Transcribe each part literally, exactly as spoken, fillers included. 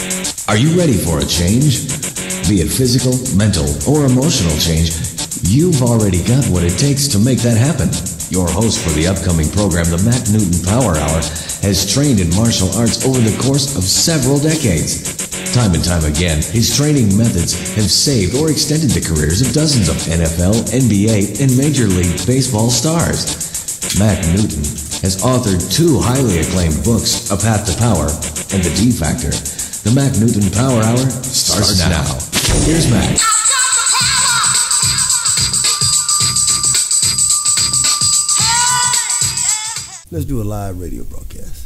Are you ready for a change? Be it physical, mental, or emotional change, you've already got what it takes to make that happen. Your host for the upcoming program, the Mac Newton Power Hour, has trained in martial arts over the course of several decades. Time and time again, his training methods have saved or extended the careers of dozens of N F L, N B A, and Major League Baseball stars. Mac Newton has authored two highly acclaimed books, A Path to Power and The D Factor. The Mac Newton Power Hour starts, starts now. now. Here's Mac. Let's do a live radio broadcast.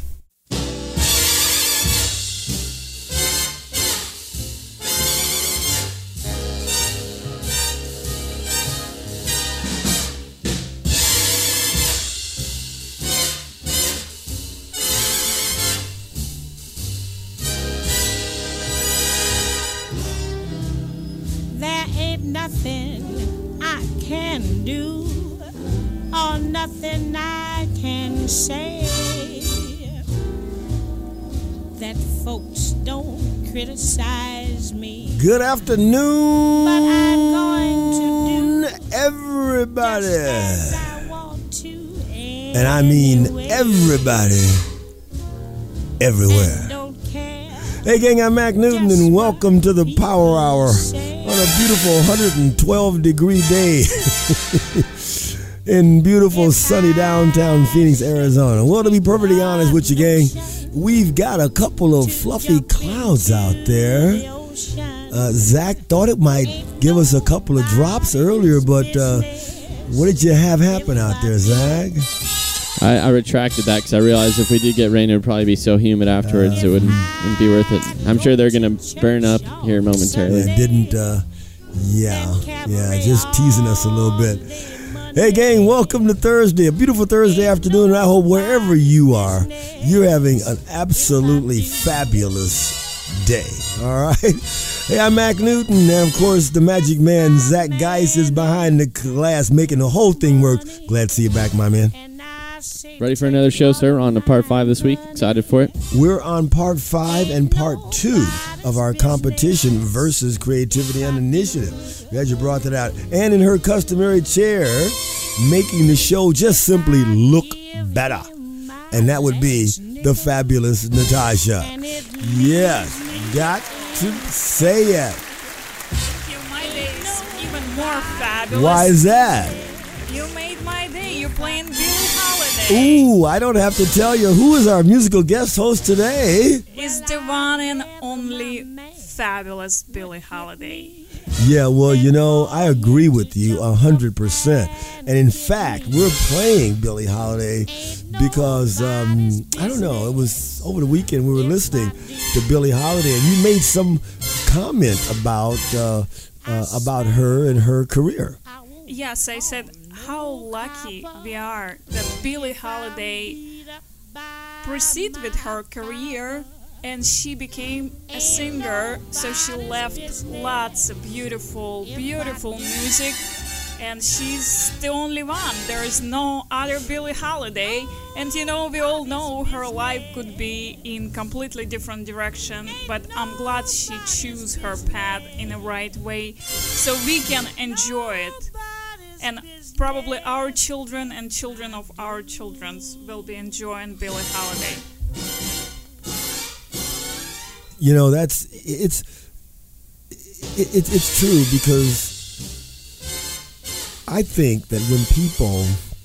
There ain't nothing I can do or nothing I can say that folks don't criticize me. Good afternoon, but I'm going to do everybody. Just as I want to, and I mean anyway. everybody, everywhere. Don't care. Hey gang, I'm Mac Newton and welcome to the Power Hour on a beautiful one hundred twelve degree day in beautiful sunny downtown Phoenix, Arizona. Well, to be perfectly honest with you, gang, we've got a couple of fluffy clouds out there. Uh, Zach thought it might give us a couple of drops earlier, but uh, what did you have happen out there, Zach? I, I retracted that because I realized if we did get rain, it would probably be so humid afterwards, uh, it wouldn't, wouldn't be worth it. I'm sure they're going to burn up here momentarily. It didn't, uh, yeah, yeah, just teasing us a little bit. Hey, gang, welcome to Thursday, a beautiful Thursday afternoon, and I hope wherever you are, you're having an absolutely fabulous day, all right? Hey, I'm Mac Newton, and of course, the magic man, Zach Geis, is behind the glass making the whole thing work. Glad to see you back, my man. Ready for another show, sir? We're on to part five this week. Excited for it? We're on part five and part two of our competition versus creativity and initiative. Glad you brought that out. And in her customary chair, making the show just simply look better. And that would be the fabulous Natasha. Yes, got to say it. Thank you. My day is even more fabulous. Why is that? You made my day. You're playing Billie Holiday. Ooh, I don't have to tell you who is our musical guest host today. It's the one and only fabulous Billie Holiday. Yeah, well, you know, I agree with you one hundred percent. And in fact, we're playing Billie Holiday because, um, I don't know, it was over the weekend we were listening to Billie Holiday, and you made some comment about uh, uh, about her and her career. Yes, I said how lucky we are that Billie Holiday proceeded with her career and she became a singer, so she left lots of beautiful, beautiful music, and she's the only one. There is no other Billie Holiday, and you know, we all know her life could be in completely different direction, but I'm glad she chose her path in the right way so we can enjoy it. And probably our children and children of our children will be enjoying Billie Holiday. You know, that's it's it, it, it's true, because I think that when people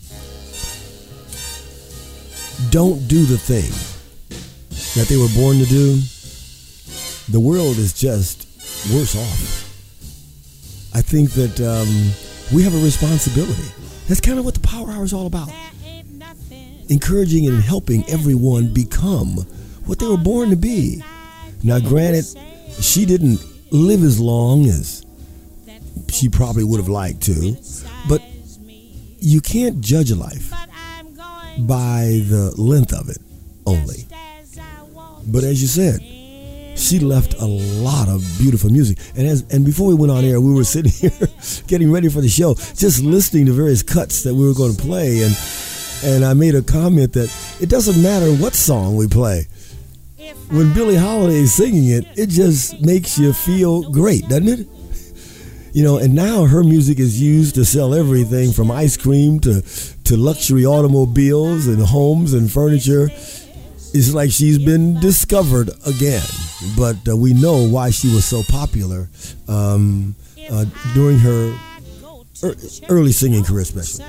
don't do the thing that they were born to do, the world is just worse off. I think that um, we have a responsibility. That's kind of what the Power Hour is all about. Encouraging and helping everyone become what they were born to be. Now, granted, she didn't live as long as she probably would have liked to, but you can't judge a life by the length of it only. But as you said, she left a lot of beautiful music. And as and before we went on air, we were sitting here getting ready for the show, just listening to various cuts that we were going to play. And and I made a comment that it doesn't matter what song we play. when Billie Holiday is singing it, it just makes you feel great, doesn't it? You know, and now her music is used to sell everything from ice cream to, to luxury automobiles and homes and furniture. It's like she's been discovered again. But uh, we know why she was so popular um, uh, during her er- early singing career, especially.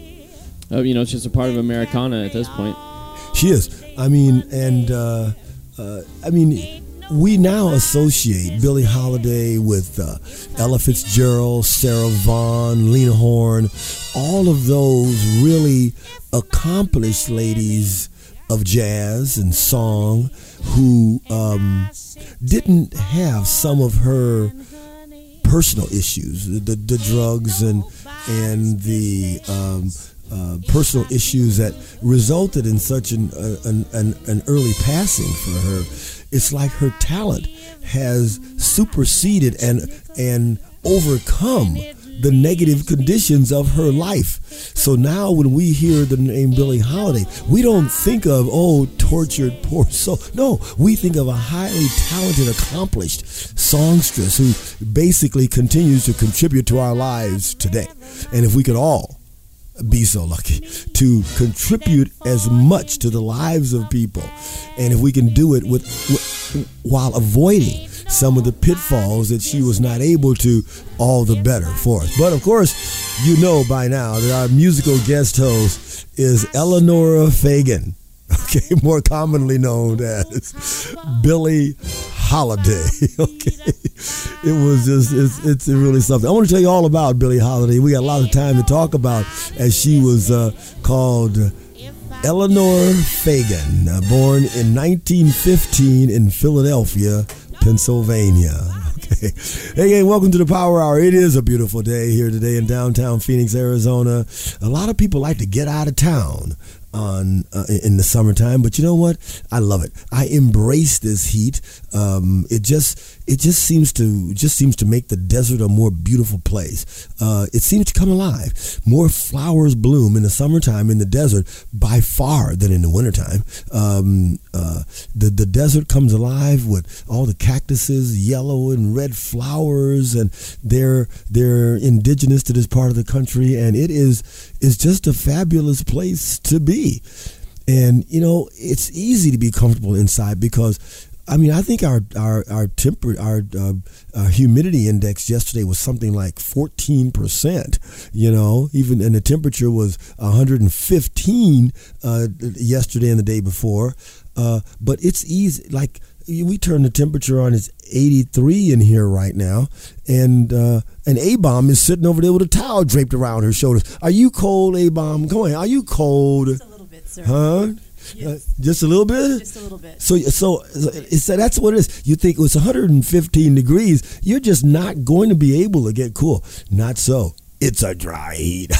Oh, you know, it's just a part of Americana at this point. She is. I mean, and uh, uh, I mean, we now associate Billie Holiday with uh, Ella Fitzgerald, Sarah Vaughan, Lena Horne, all of those really accomplished ladies of jazz and song who um, didn't have some of her personal issues, the, the, the drugs and and the um, uh, personal issues that resulted in such an, uh, an, an an early passing for her. It's like her talent has superseded and and overcome the negative conditions of her life. So now when we hear the name Billie Holiday, we don't think of, oh, tortured poor soul. No, we think of a highly talented, accomplished songstress who basically continues to contribute to our lives today. And if we could all be so lucky to contribute as much to the lives of people, and if we can do it with, with while avoiding some of the pitfalls that she was not able to, all the better for us. But of course, you know by now that our musical guest host is Eleanor Fagan, okay, more commonly known as Billie Holiday. Okay, it was just it's, it's really something. I want to tell you all about Billie Holiday. We got a lot of time to talk about, as she was uh, called Eleanor Fagan, uh, born in nineteen fifteen in Philadelphia, Pennsylvania. Okay. Hey, gang, welcome to the Power Hour. It is a beautiful day here today in downtown Phoenix, Arizona. A lot of people like to get out of town on uh, in the summertime, but you know what? I love it. I embrace this heat. Um, it just it just seems to just seems to make the desert a more beautiful place. Uh, it seems to come alive. More flowers bloom in the summertime in the desert by far than in the wintertime. Um, uh, the the desert comes alive with all the cactuses, yellow and red flowers, and they're they're indigenous to this part of the country, and it is is just a fabulous place to be. And you know, it's easy to be comfortable inside because, I mean, I think our our our temper our, uh, our humidity index yesterday was something like fourteen percent. You know, even and the temperature was one hundred fifteen uh, yesterday and the day before. Uh, but it's easy. Like we turn the temperature on, it's eighty-three in here right now, and uh, and A-Bomb is sitting over there with a towel draped around her shoulders. Are you cold, A-Bomb? Come on, are you cold? Just a little bit, sir. Huh? Yes. Uh, just a little bit? Just a little bit. So, so it's, that's what it is. You think it's one hundred fifteen degrees, you're just not going to be able to get cool. Not so. It's a dry heat.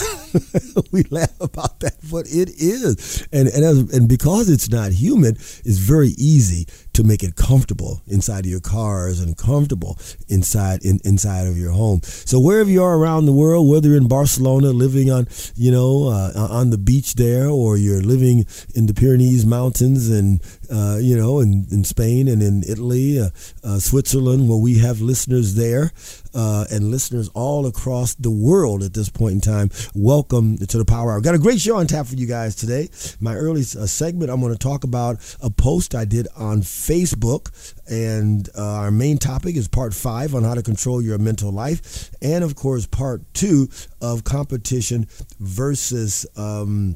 We laugh about that, but it is. And and, as, and because it's not humid, it's very easy to make it comfortable inside of your cars and comfortable inside in, inside of your home. So wherever you are around the world, whether you're in Barcelona, living on, you know, uh, on the beach there, or you're living in the Pyrenees Mountains and, uh, you know, in, in Spain and in Italy, uh, uh, Switzerland, where we have listeners there, uh, and listeners all across the world at this point in time, welcome to the Power Hour. Got a great show on tap for you guys today. My early uh, segment, I'm going to talk about a post I did on Facebook, and uh, our main topic is part five on how to control your mental life, and of course part two of competition versus um,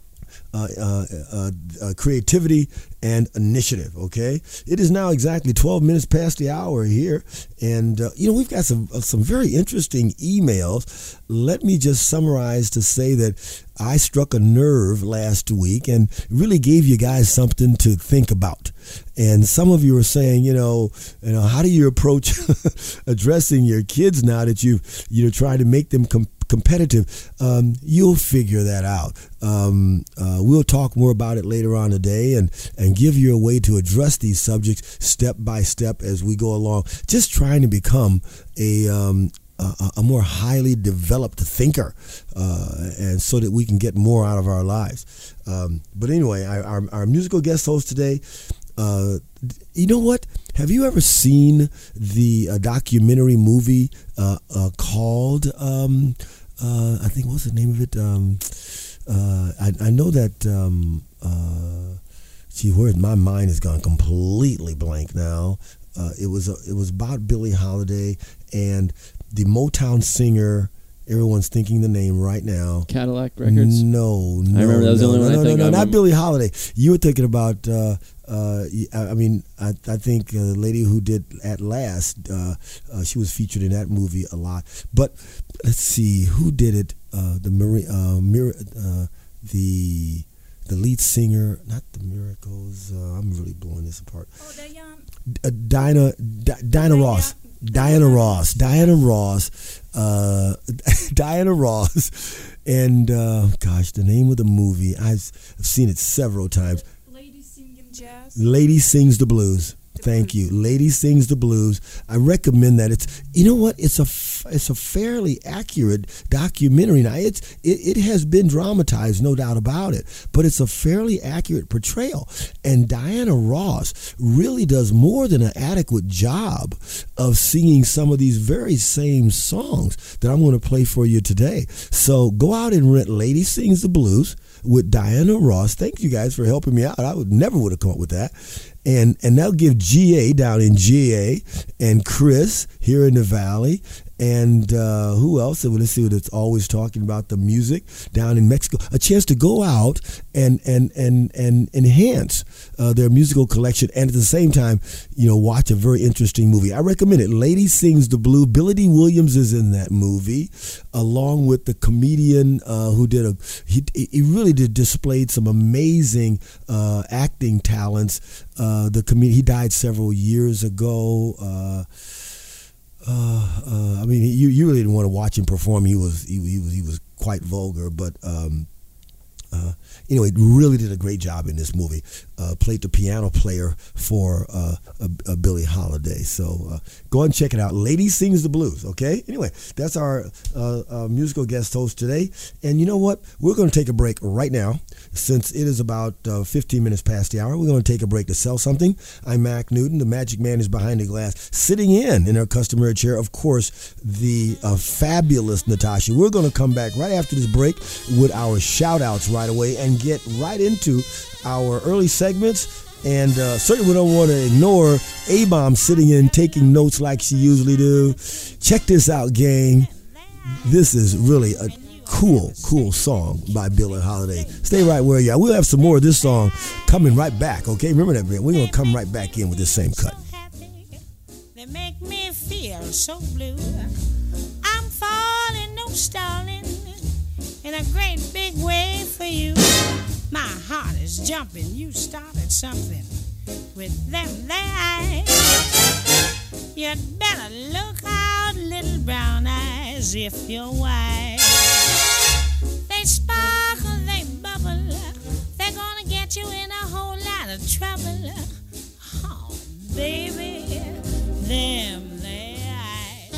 uh, uh, uh, uh, creativity and initiative. Okay, it is now exactly twelve minutes past the hour here, and uh, you know, we've got some uh, some very interesting emails. Let me just summarize to say that I struck a nerve last week and really gave you guys something to think about. And some of you are saying, you know, you know, how do you approach addressing your kids now that you you're trying to make them com- competitive? Um, you'll figure that out. Um, uh, we'll talk more about it later on today, and and give you a way to address these subjects step by step as we go along. Just trying to become a um, a, a more highly developed thinker, uh, and so that we can get more out of our lives. Um, but anyway, our, our, our musical guest host today, Uh, you know what? Have you ever seen the uh, documentary movie uh, uh, called, um, uh, I think, what's the name of it? Um, uh, I, I know that, um, uh, gee, where my mind has gone completely blank now. Uh, it was a, it was about Billie Holiday and the Motown singer. Everyone's thinking the name right now. Cadillac Records? No, no. I remember that was no, the only no, one no, I think no, of. not Billie Holiday. You were thinking about, uh, uh, I mean, I, I think uh, the lady who did At Last, uh, uh, she was featured in that movie a lot. But let's see, who did it? Uh, the Mari- uh, Mir- uh, the the lead singer, not the Miracles. Uh, I'm really blowing this apart. Oh, Diane. Uh, Dinah, Di- Diana Ross. Diana Ross, Diana Ross, uh, Diana Ross, and uh, gosh, the name of the movie, I've, I've seen it several times. Lady Singing Jazz. Lady Sings the Blues. Thank you. Lady Sings the Blues. I recommend that. It's, you know what? It's a it's a fairly accurate documentary. Now it's it, it has been dramatized, no doubt about it, but it's a fairly accurate portrayal. And Diana Ross really does more than an adequate job of singing some of these very same songs that I'm going to play for you today. So go out and rent Lady Sings the Blues with Diana Ross. Thank you guys for helping me out. I would never would have come up with that. And and that'll give G A down in G A and Chris here in the Valley. And uh, who else? Let's see what it's always talking about, the music down in Mexico. A chance to go out and and and, and enhance uh, their musical collection, and at the same time, you know, watch a very interesting movie. I recommend it. Lady Sings the Blues. Billy D. Williams is in that movie, along with the comedian uh, who did a. He he really did displayed some amazing uh, acting talents. Uh, the comedian, he died several years ago. Uh, Uh, uh, I mean, you you really didn't want to watch him perform. He was he, he was he was quite vulgar, but um, uh, anyway, really did a great job in this movie. Uh, played the piano player for uh, a, a Billie Holiday. So uh, go ahead and check it out. Lady Sings the Blues. Okay. Anyway, that's our uh, uh, musical guest host today. And you know what? We're going to take a break right now. Since it is about uh, fifteen minutes past the hour, we're going to take a break to sell something. I'm Mac Newton. The Magic Man is behind the glass, sitting in in her customary chair. Of course, the uh, fabulous Natasha. We're going to come back right after this break with our shout-outs right away and get right into our early segments. And uh, certainly we don't want to ignore A-Bomb sitting in taking notes like she usually do. Check this out, gang. This is really a cool, cool song by Billie Holiday. Stay right where you are. We'll have some more of this song coming right back, okay? Remember that, man. We're going to come right back in with this same cut. They make me feel so blue. I'm falling, no stalling, in a great big way for you. My heart is jumping. You started something with them there eyes. You'd better look out, little brown eyes, if you're wise. They sparkle, they bubble. They're gonna get you in a whole lot of trouble. Oh, baby, them there eyes.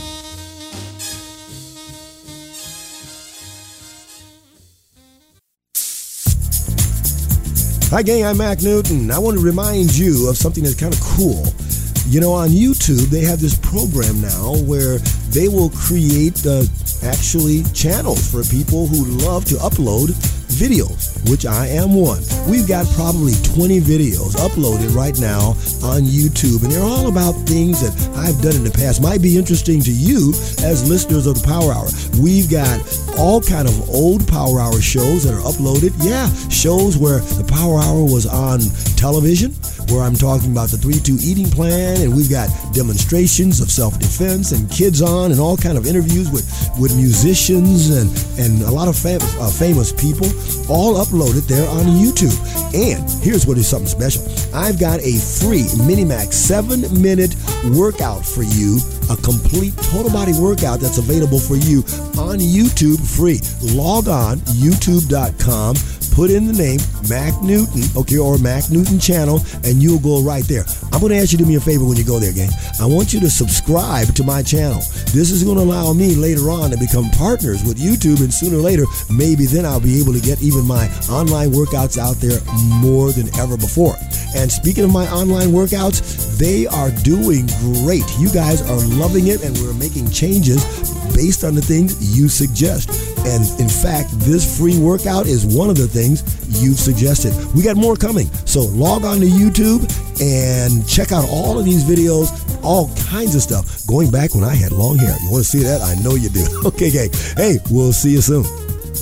Hi, gang. I'm Mac Newton. I want to remind you of something that's kind of cool. You know, on YouTube, they have this program now where they will create uh, actually channels for people who love to upload videos, which I am one. We've got probably twenty videos uploaded right now on YouTube, and they're all about things that I've done in the past. Might be interesting to you as listeners of the Power Hour. We've got all kind of old Power Hour shows that are uploaded. Yeah, shows where the Power Hour was on television, where I'm talking about the three two eating plan, and we've got demonstrations of self-defense and kids on, and all kind of interviews with, with musicians and, and a lot of fam- uh, famous people, all uploaded there on YouTube. And here's what is something special. I've got a free Minimax seven-minute workout for you, a complete total body workout that's available for you on YouTube free. Log on, youtube dot com. put in the name Mac Newton, okay, or Mac Newton channel, and you'll go right there. I'm going to ask you to do me a favor when you go there, gang. I want you to subscribe to my channel. This is going to allow me later on to become partners with YouTube, and sooner or later, maybe then I'll be able to get even my online workouts out there more than ever before. And speaking of my online workouts, they are doing great. You guys are loving it, and we're making changes based on the things you suggest. And in fact, this free workout is one of the things you've suggested. We got more coming. So log on to YouTube and check out all of these videos, all kinds of stuff, going back when I had long hair. You want to see that? I know you do. Okay, gang. Hey, we'll see you soon.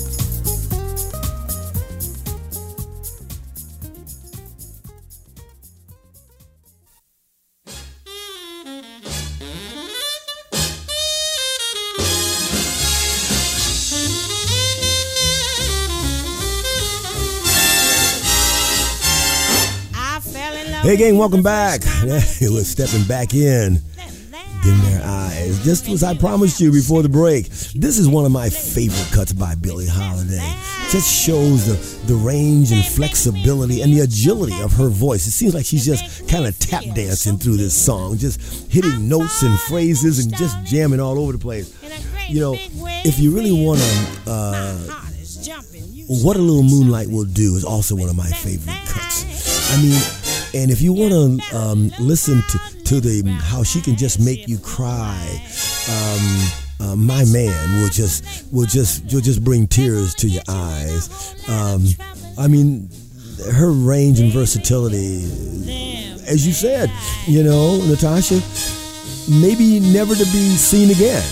Hey gang, welcome back. We're stepping back in, dim their eyes, just as I promised you before the break. This is one of my favorite cuts by Billie Holiday. Just shows the, the range and flexibility and the agility of her voice. It seems like she's just kind of tap dancing through this song, just hitting notes and phrases and just jamming all over the place. You know, if you really want to, uh, What a Little Moonlight Will Do is also one of my favorite cuts. I mean, and if you want to um, listen to, to the how she can just make you cry, um, uh, My Man will just will just will just bring tears to your eyes. Um, I mean, her range and versatility, as you said, you know, Natasha, maybe never to be seen again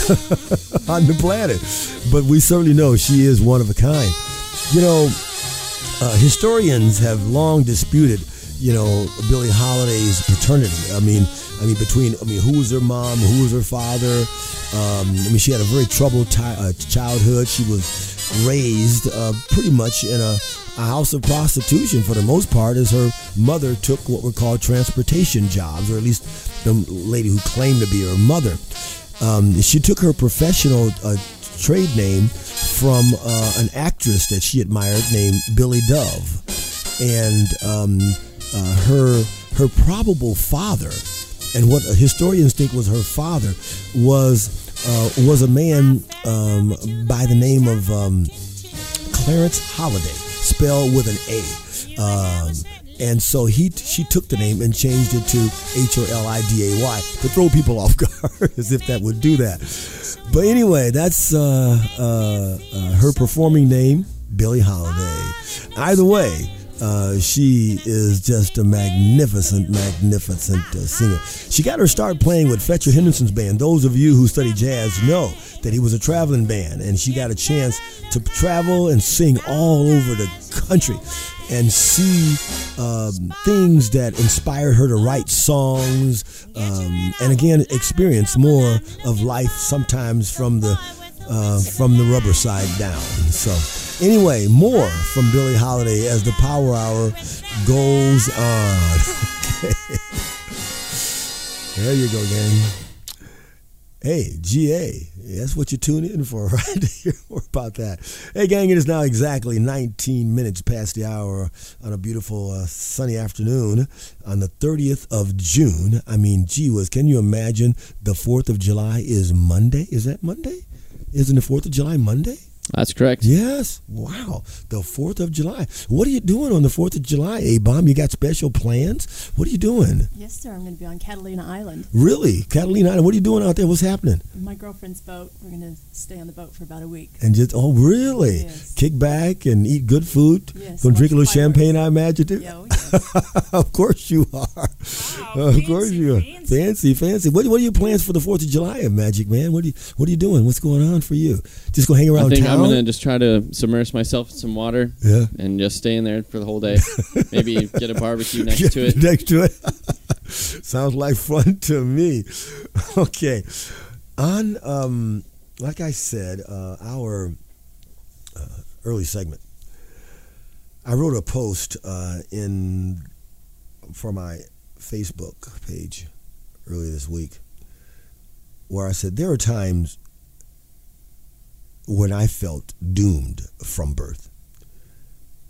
on the planet, but we certainly know she is one of a kind. You know, uh, historians have long disputed, you know, Billie Holiday's paternity. I mean, I mean, between, I mean, who was her mom, who was her father? Um, I mean, she had a very troubled ti- uh, childhood. She was raised uh, pretty much in a, a house of prostitution for the most part, as her mother took what were called transportation jobs, or at least the lady who claimed to be her mother. Um, she took her professional uh, trade name from uh, an actress that she admired named Billy Dove. And um, uh, her her probable father, and what historians think was her father, was uh, was a man um, by the name of um, Clarence Holiday, spelled with an A. Um, and so he she took the name and changed it to H O L I D A Y to throw people off guard, as if that would do that. But anyway, that's uh, uh, uh, her performing name, Billie Holiday. Either way, Uh, she is just a magnificent, magnificent uh, singer. She got her start playing with Fletcher Henderson's band. Those of you who study jazz know that he was a traveling band, and she got a chance to travel and sing all over the country and see um, things that inspired her to write songs, um, and again, experience more of life sometimes from the uh, from the rubber side down. So anyway, more from Billie Holiday as the Power Hour goes on. Okay. There you go, gang. Hey, G A, that's what you tune in for, right? To hear more about that. Hey, gang, it is now exactly nineteen minutes past the hour on a beautiful uh, sunny afternoon on the thirtieth of June. I mean, gee whiz, can you imagine the fourth of July is Monday? Is that Monday? Isn't the fourth of July Monday? That's correct. Yes. Wow. The fourth of July. What are you doing on the fourth of July, A-Bomb? You got special plans? What are you doing? Yes, sir. I'm going to be on Catalina Island. Really? Catalina Island. What are you doing out there? What's happening? My girlfriend's boat. We're going to stay on the boat for about a week. And just, oh, really? Yes. Kick back and eat good food? Yes. Gonna drink a little fireworks. champagne, I imagine, too? Yeah, oh, yes. Of course you are. Wow, of fancy, course you are. fancy. Fancy, fancy. What, what are your plans for the fourth of July, Magic Man? What are you What are you doing? What's going on for you? Just gonna hang around I think town? I'm going to just try to submerge myself in some water Yeah. and just stay in there for the whole day. Maybe get a barbecue next to it. Next to it. Sounds like fun to me. Okay. On, um, like I said, uh, our uh, early segment, I wrote a post uh, in for my Facebook page earlier this week where I said there are times when I felt doomed from birth.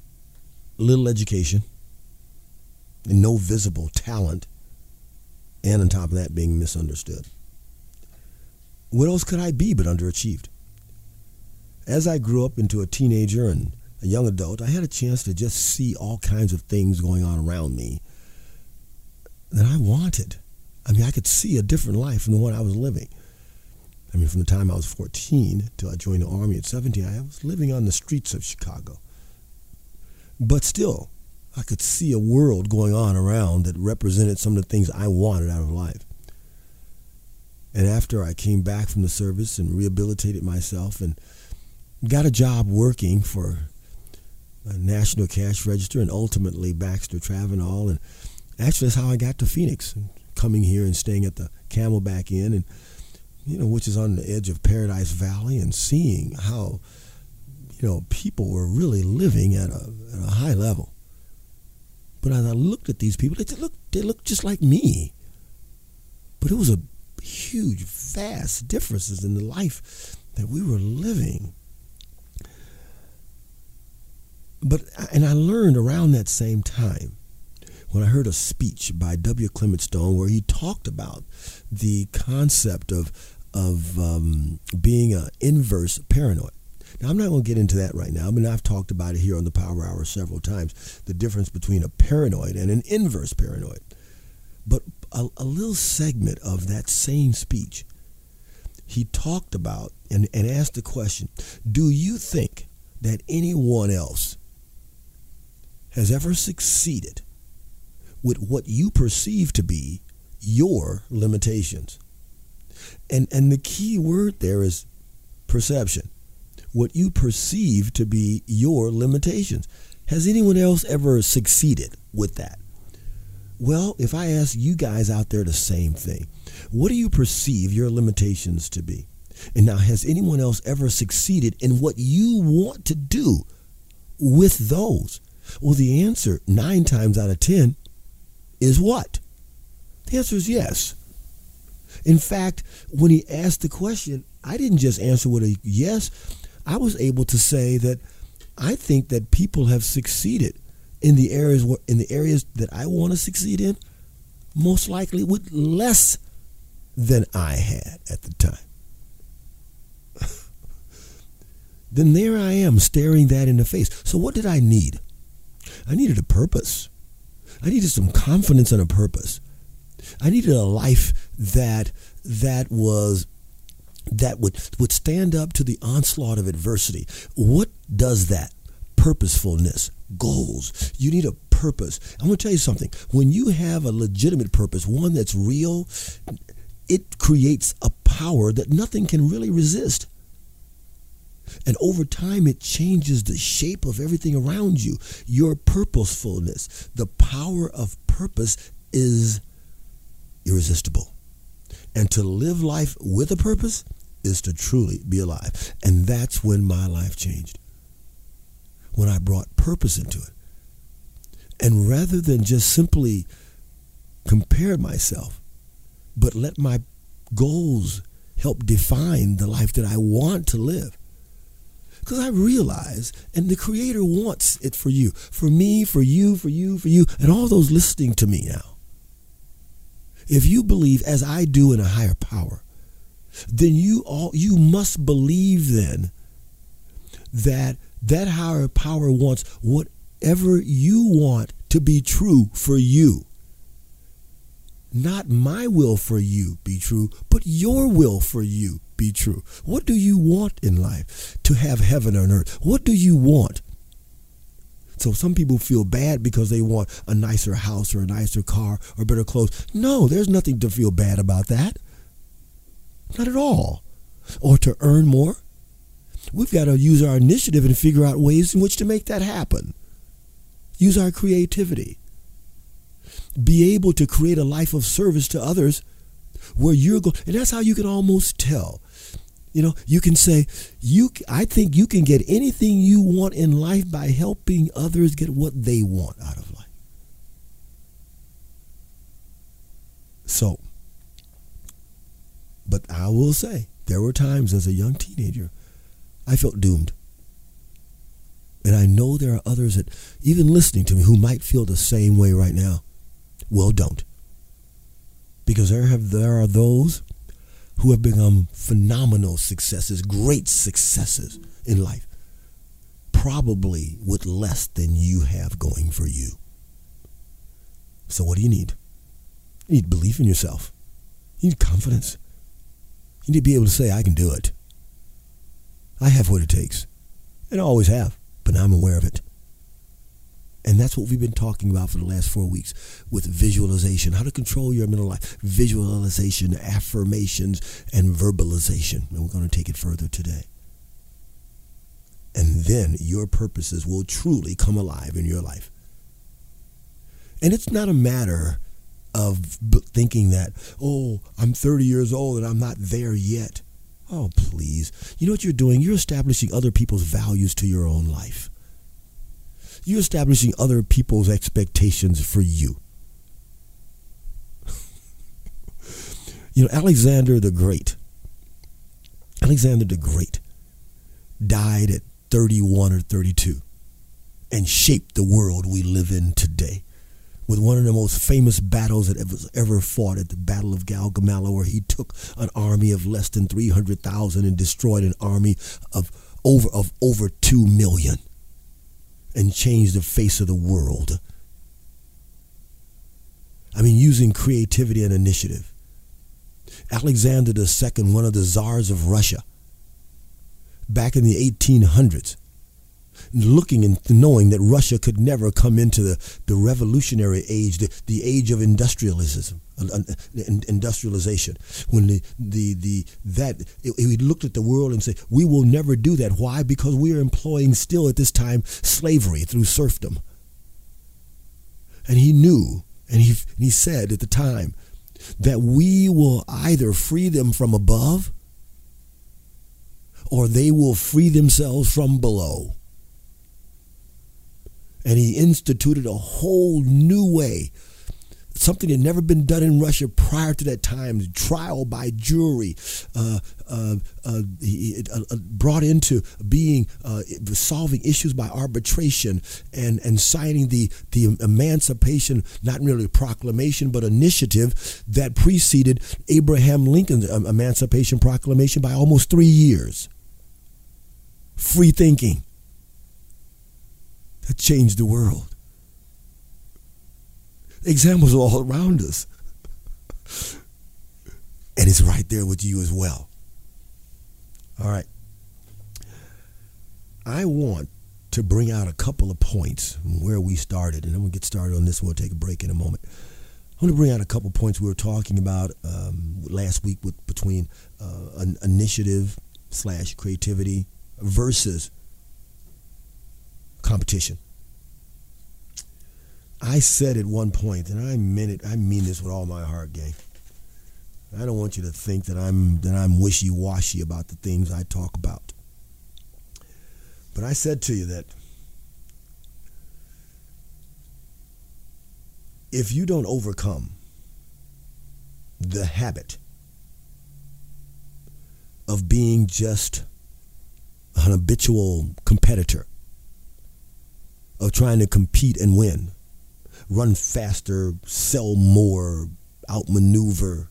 little education, and no visible talent, and on top of that, being misunderstood. What else could I be but underachieved? As I grew up into a teenager and a young adult, I had a chance to just see all kinds of things going on around me that I wanted. I mean, I could see a different life from the one I was living. I mean, from the time I was fourteen till I joined the Army at seventeen, I was living on the streets of Chicago. But still, I could see a world going on around that represented some of the things I wanted out of life. And after I came back from the service and rehabilitated myself and got a job working for a National Cash Register and ultimately Baxter Travenol, and actually that's how I got to Phoenix, coming here and staying at the Camelback Inn, and you know, which is on the edge of Paradise Valley, and seeing how, you know, people were really living at a, at a high level. But as I looked at these people, they looked, they looked just like me. But it was a huge, vast differences in the life that we were living. But, and I learned around that same time when I heard a speech by W. Clement Stone where he talked about the concept of of um, being an inverse paranoid. Now, I'm not going to get into that right now. I mean, I've talked about it here on the Power Hour several times, the difference between a paranoid and an inverse paranoid. But a, a little segment of that same speech, he talked about and, and asked the question, do you think that anyone else has ever succeeded with what you perceive to be your limitations? And and the key word there is perception. What you perceive to be your limitations. Has anyone else ever succeeded with that? Well, if I ask you guys out there the same thing, what do you perceive your limitations to be? And now, has anyone else ever succeeded in what you want to do with those? Well, the answer nine times out of ten is what? The answer is yes. In fact, when he asked the question, I didn't just answer with a yes. I was able to say that I think that people have succeeded in the areas where, in the areas that I want to succeed in, most likely with less than I had at the time. Then there I am staring that in the face. So what did I need? I needed a purpose. I needed some confidence and a purpose. I needed a life that that was that would would stand up to the onslaught of adversity. What does that? Purposefulness, goals. You need a purpose. I'm going to tell you something. When you have a legitimate purpose, one that's real, it creates a power that nothing can really resist. And over time, it changes the shape of everything around you. Your purposefulness, the power of purpose is irresistible. And to live life with a purpose is to truly be alive. And that's when my life changed. When I brought purpose into it. And rather than just simply compare myself, but let my goals help define the life that I want to live. Because I realize, and the Creator wants it for you, for me, for you, for you, for you, and all those listening to me now. If you believe, as I do, in a higher power, then you all you must believe then that that higher power wants whatever you want to be true for you. Not my will for you be true, but your will for you be true. What do you want in life? To have heaven on earth. What do you want? So some people feel bad because they want a nicer house or a nicer car or better clothes. No, there's nothing to feel bad about that. Not at all. Or to earn more. We've got to use our initiative and figure out ways in which to make that happen. Use our creativity. Be able to create a life of service to others where you're going. And that's how you can almost tell. You know, you can say, "You. I think you can get anything you want in life by helping others get what they want out of life." So, but I will say, there were times as a young teenager, I felt doomed. And I know there are others that, even listening to me, who might feel the same way right now. Well, don't. Because there have there are those who have become phenomenal successes, great successes in life, probably with less than you have going for you. So what do you need? You need belief in yourself. You need confidence. You need to be able to say, I can do it. I have what it takes. And I always have, but I'm aware of it. And that's what we've been talking about for the last four weeks with visualization, how to control your mental life, visualization, affirmations, and verbalization. And we're going to take it further today. And then your purposes will truly come alive in your life. And it's not a matter of thinking that, oh, I'm thirty years old and I'm not there yet. Oh, please. You know what you're doing? You're establishing other people's values to your own life. You're establishing other people's expectations for you. You know, Alexander the Great, Alexander the Great died at thirty-one or thirty-two and shaped the world we live in today with one of the most famous battles that was ever fought at the Battle of Gaugamela, where he took an army of less than three hundred thousand and destroyed an army of over of over two million. And change the face of the world. I mean, using creativity and initiative. Alexander the Second, one of the czars of Russia, back in the eighteen hundreds, looking and knowing that Russia could never come into the, the revolutionary age, the, the age of industrialism, uh, industrialization, when the the the that he looked at the world and said, we will never do that. Why? Because we are employing still at this time slavery through serfdom. And he knew, and he and he said at the time, that we will either free them from above or they will free themselves from below. And he instituted a whole new way, something that had never been done in Russia prior to that time, trial by jury, uh, uh, uh, he, uh, uh, brought into being, uh, solving issues by arbitration and, and signing the, the emancipation, not really proclamation, but initiative that preceded Abraham Lincoln's um, Emancipation Proclamation by almost three years. Free thinking. That changed the world. Examples are all around us. And it's right there with you as well. All right. I want to bring out a couple of points from where we started, and then we'll get started on this. We'll take a break in a moment. I want to bring out a couple of points we were talking about um, last week with between uh, an initiative slash creativity versus competition. I said at one point, and I meant it, I mean this with all my heart, gang. I don't want you to think that I'm that I'm wishy-washy about the things I talk about. But I said to you that if you don't overcome the habit of being just an habitual competitor, of trying to compete and win, run faster, sell more, outmaneuver,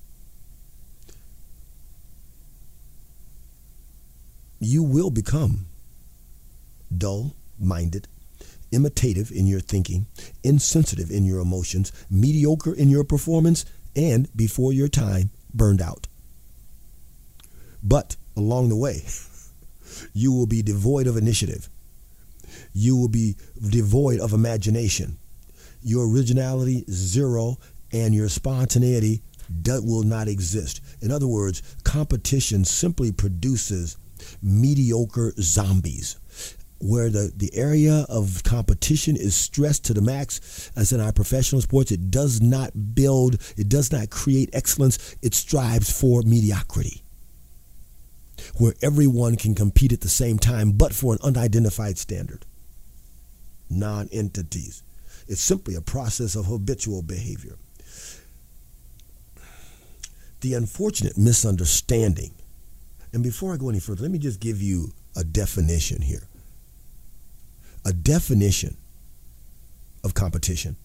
you will become dull-minded, imitative in your thinking, insensitive in your emotions, mediocre in your performance, and before your time, burned out. But along the way, you will be devoid of initiative. You will be devoid of imagination. Your originality, zero, and your spontaneity that will not exist. In other words, competition simply produces mediocre zombies, where the, the area of competition is stressed to the max. As in our professional sports, it does not build, it does not create excellence, it strives for mediocrity, where everyone can compete at the same time, but for an unidentified standard. Non-entities. It's simply a process of habitual behavior. The unfortunate misunderstanding, and before I go any further, let me just give you a definition here. a definition of competition.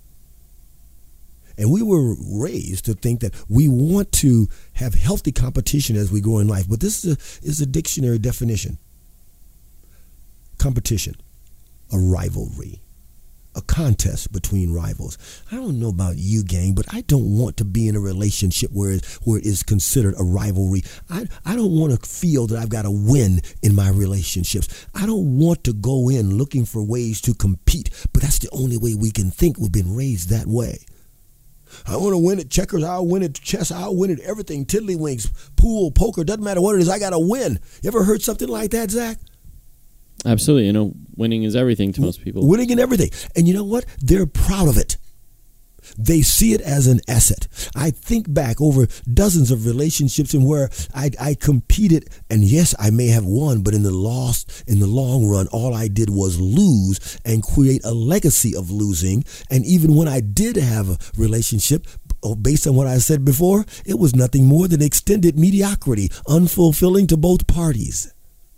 And we were raised to think that we want to have healthy competition as we go in life. But this is a, is a dictionary definition. Competition, a rivalry, a contest between rivals. I don't know about you, gang, but I don't want to be in a relationship where it, where it is considered a rivalry. I, I don't want to feel that I've got to win in my relationships. I don't want to go in looking for ways to compete, but that's the only way we can think. We've been raised that way. I want to win at checkers, I'll win at chess, I'll win at everything, tiddlywinks, pool, poker, doesn't matter what it is, I got to win. You ever heard something like that, Zach? Absolutely. You know, winning is everything to most people. Winning in everything. And you know what? They're proud of it. They see it as an asset. I think back over dozens of relationships in where I, I competed, and yes, I may have won, but in the lost, in the long run, all I did was lose and create a legacy of losing. And even when I did have a relationship, based on what I said before, it was nothing more than extended mediocrity, unfulfilling to both parties.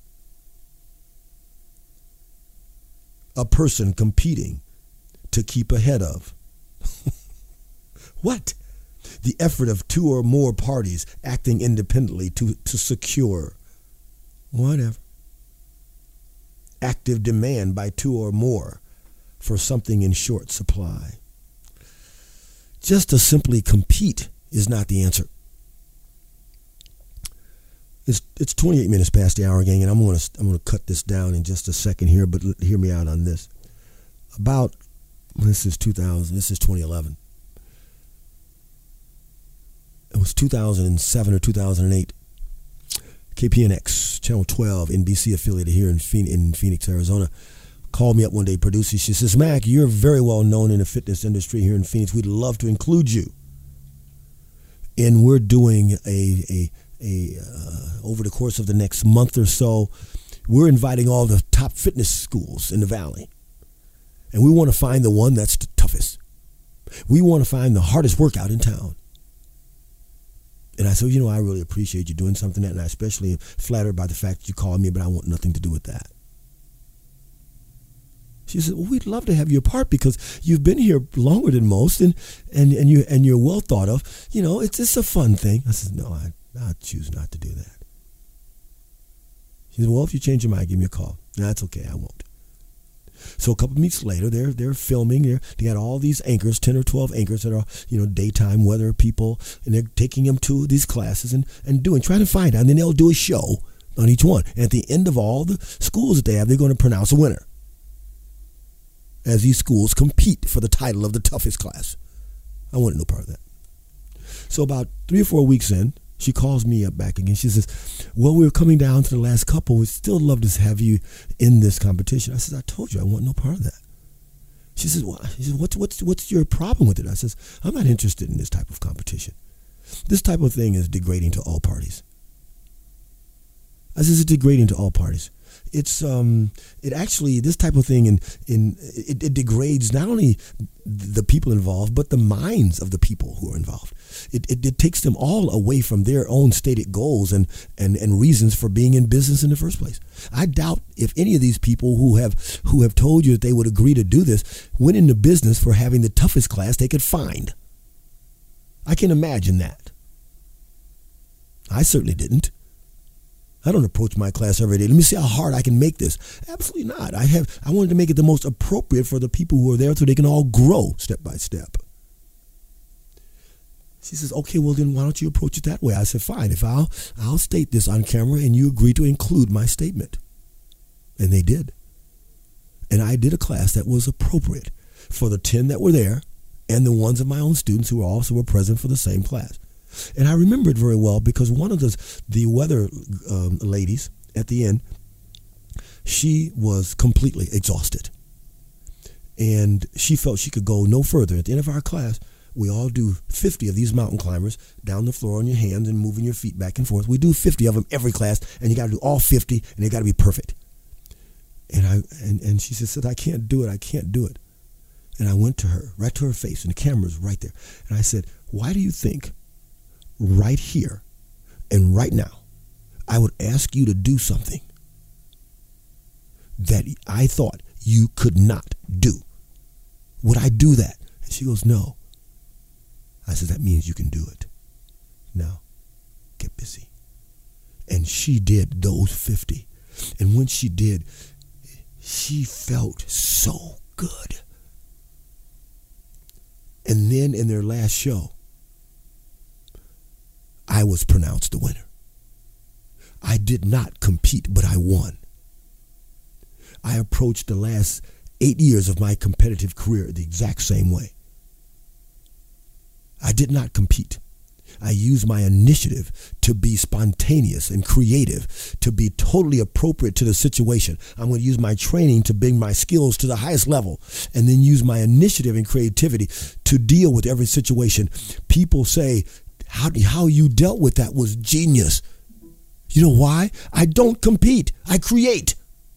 A person competing to keep ahead of. What? The effort of two or more parties acting independently to, to secure whatever. Active demand by two or more for something in short supply. Just to simply compete is not the answer. It's it's twenty-eight minutes past the hour, gang, and I'm going to I'm going to cut this down in just a second here, but hear me out on this. About this is two thousand. This is twenty eleven. It was two thousand seven or two thousand eight. K P N X, Channel twelve, N B C affiliated here in Phoenix, in Phoenix, Arizona, called me up one day, producer. She says, Mac, you're very well known in the fitness industry here in Phoenix. We'd love to include you. And we're doing a, a, a uh, over the course of the next month or so, we're inviting all the top fitness schools in the Valley. And we want to find the one that's the toughest. We want to find the hardest workout in town. And I said, you know, I really appreciate you doing something that, and I especially am flattered by the fact that you called me, but I want nothing to do with that. She said, well, we'd love to have you a part because you've been here longer than most, and and, and, you, and you're well thought of. You know, it's just a fun thing. I said, no, I, I choose not to do that. She said, well, if you change your mind, give me a call. No, that's okay, I won't. So a couple of weeks later, they're they're filming. They're, they got all these anchors, ten or twelve anchors that are, you know, daytime weather people, and they're taking them to these classes and, and doing, trying to find out. And then they'll do a show on each one. And at the end of all the schools that they have, they're going to pronounce a winner as these schools compete for the title of the toughest class. I wanted no part of that. So about three or four weeks in, she calls me up back again. She says, well, we're coming down to the last couple. We'd still love to have you in this competition. I said, I told you I want no part of that. She says, well, she says, what's, what's, what's your problem with it? I says, I'm not interested in this type of competition. This type of thing is degrading to all parties. I says, it's degrading to all parties. It's um, it actually, this type of thing in in it, it degrades not only the people involved, but the minds of the people who are involved. It, it it takes them all away from their own stated goals and, and, and reasons for being in business in the first place. I doubt if any of these people who have who have told you that they would agree to do this went into business for having the toughest class they could find. I can imagine that. I certainly didn't. I don't approach my class every day. Let me see how hard I can make this. Absolutely not. I have. I wanted to make it the most appropriate for the people who are there so they can all grow step by step. She says, okay, well then why don't you approach it that way? I said, fine. If I'll, I'll state this on camera and you agree to include my statement. And they did. And I did a class that was appropriate for the ten that were there and the ones of my own students who also were present for the same class. And I remember it very well because one of the the weather um, ladies at the end, she was completely exhausted. And she felt she could go no further. At the end of our class, we all do fifty of these mountain climbers down the floor on your hands and moving your feet back and forth. We do fifty of them every class, and you got to do all fifty, and they got to be perfect. And I and, and she said, I can't do it. I can't do it. And I went to her, right to her face, and the camera's right there. And I said, why do you think right here and right now I would ask you to do something that I thought you could not do. Would I do that? And she goes, no. I said, that means you can do it. Now, get busy. And she did those fifty. And when she did, she felt so good. And then in their last show, I was pronounced the winner. I did not compete, but I won. I approached the last eight years of my competitive career the exact same way. I did not compete. I used my initiative to be spontaneous and creative, to be totally appropriate to the situation. I'm going to use my training to bring my skills to the highest level, and then use my initiative and creativity to deal with every situation. People say, how, how you dealt with that was genius. You know why? I don't compete. I create.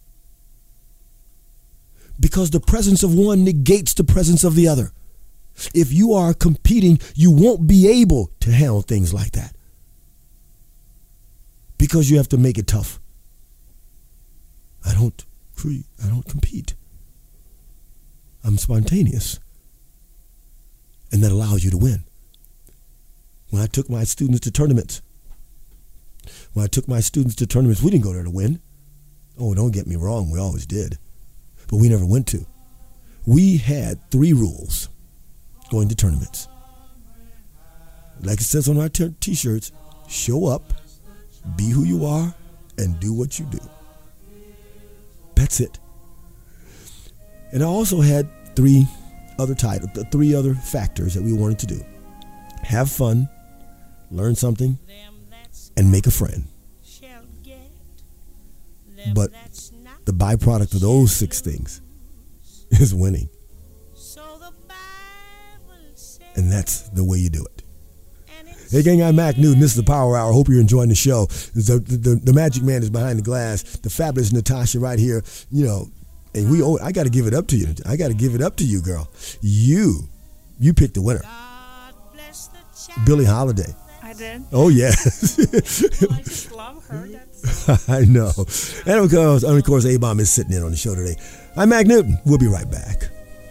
Because the presence of one negates the presence of the other. If you are competing, you won't be able to handle things like that. Because you have to make it tough. I don't cre- I don't compete. I'm spontaneous. And that allows you to win. When I took my students to tournaments, when I took my students to tournaments, we didn't go there to win. Oh, don't get me wrong, we always did. But we never went to. We had three rules going to tournaments. Like it says on our t- t-shirts, show up, be who you are, and do what you do. That's it. And I also had three other titles, three other factors that we wanted to do. Have fun, learn something, and make a friend. But the byproduct of those six things is winning. And that's the way you do it. Hey gang, I'm Mac Newton. This is the Power Hour. Hope you're enjoying the show. The, the, the Magic Man is behind the glass. The fabulous Natasha right here. You know, and we owe it. I got to give it up to you. I got to give it up to you, girl. You, you picked the winner. Billie Holiday. I did. Oh yeah. I just love her. That's... I know. And of course, and of course, A-Bomb is sitting in on the show today. I'm Mac Newton. We'll be right back.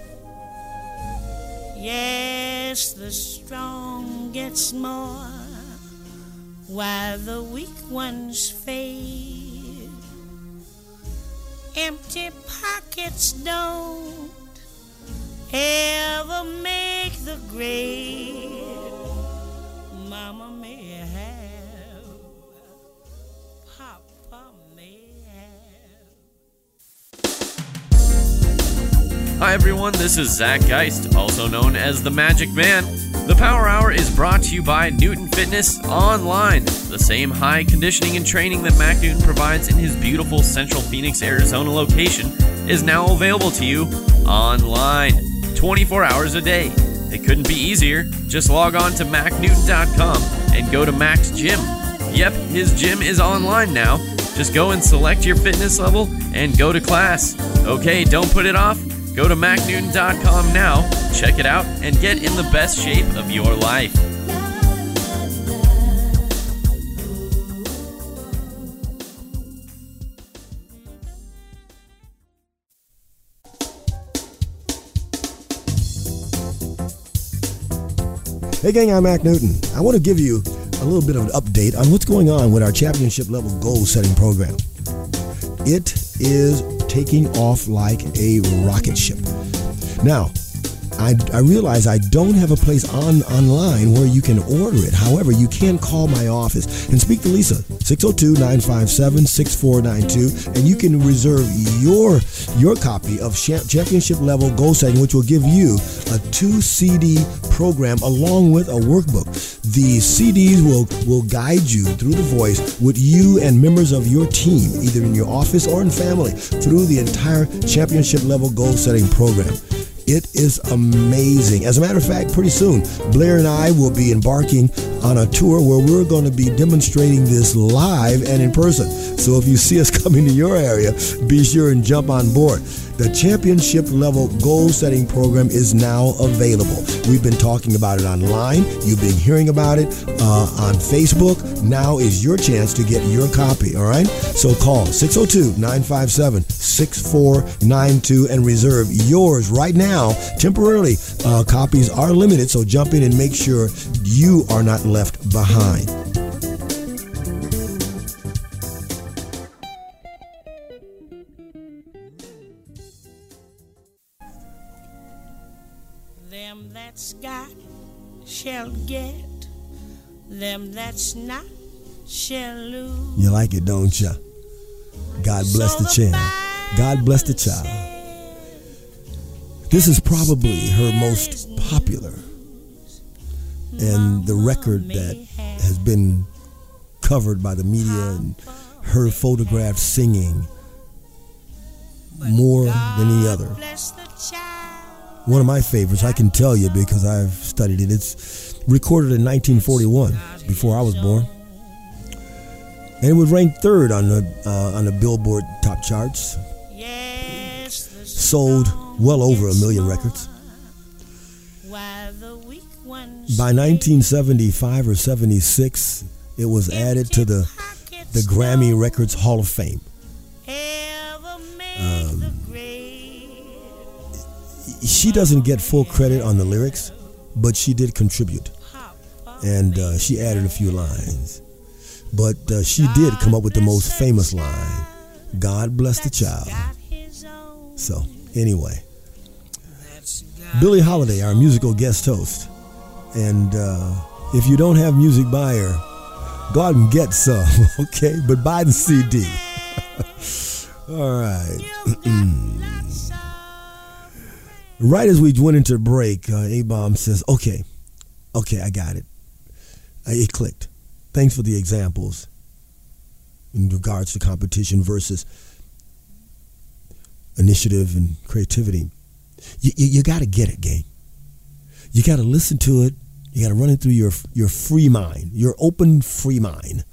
Yes, the strong get more while the weak ones fade. Empty pockets don't ever make the grade. Mama may have, Papa may have. Hi everyone, this is Zach Geist, also known as the Magic Man. The Power Hour is brought to you by Newton Fitness Online. The same high conditioning and training that Mac Newton provides in his beautiful Central Phoenix, Arizona location is now available to you online, twenty-four hours a day. It couldn't be easier. Just log on to mac newton dot com and go to Mac's Gym. Yep, his gym is online now. Just go and select your fitness level and go to class. Okay, don't put it off. Go to mac newton dot com now, check it out, and get in the best shape of your life. Hey gang, I'm Mac Newton. I want to give you a little bit of an update on what's going on with our championship level goal setting program. It is taking off like a rocket ship. Now, I, I realize I don't have a place on online where you can order it. However, you can call my office and speak to Lisa, six oh two, nine five seven, six four nine two, and you can reserve your your copy of Championship Level Goal Setting, which will give you a two C D program along with a workbook. The C Ds will, will guide you through the voice with you and members of your team, either in your office or in family, through the entire Championship Level Goal Setting program. It is amazing. As a matter of fact, pretty soon, Blair and I will be embarking on a tour where we're going to be demonstrating this live and in person. So if you see us coming to your area, be sure and jump on board. The championship level goal setting program is now available. We've been talking about it online. You've been hearing about it uh, on Facebook. Now is your chance to get your copy, all right? So call six oh two, nine five seven, six four nine two and reserve yours right now. Temporarily, uh, copies are limited, so jump in and make sure you are not left behind. Them that's got shall get, them that's not shall lose. You like it, don't you? God bless the child. God bless the child. This is probably her most popular and the record that has been covered by the media and her photographed singing more than any other. One of my favorites, I can tell you because I've studied it. It's recorded in nineteen forty-one, before I was born. And it would rank third on the uh, on the Billboard top charts. Sold well over a million records. By nineteen seventy-five or seventy-six, it was added to the the Grammy Records Hall of Fame. Um, she doesn't get full credit on the lyrics, but she did contribute, and uh, she added a few lines. But uh, she did come up with the most famous line, "God bless the child." So anyway, Billie Holiday, our musical guest host, and uh, if you don't have music by her, go out and get some, okay? But buy the C D. All right. Right as we went into break, uh, A-Bomb says, okay, okay, I got it. Uh, it clicked. Thanks for the examples in regards to competition versus initiative and creativity. You, you, you got to get it, gang. You got to listen to it. You got to run it through your your free mind, your open free mind,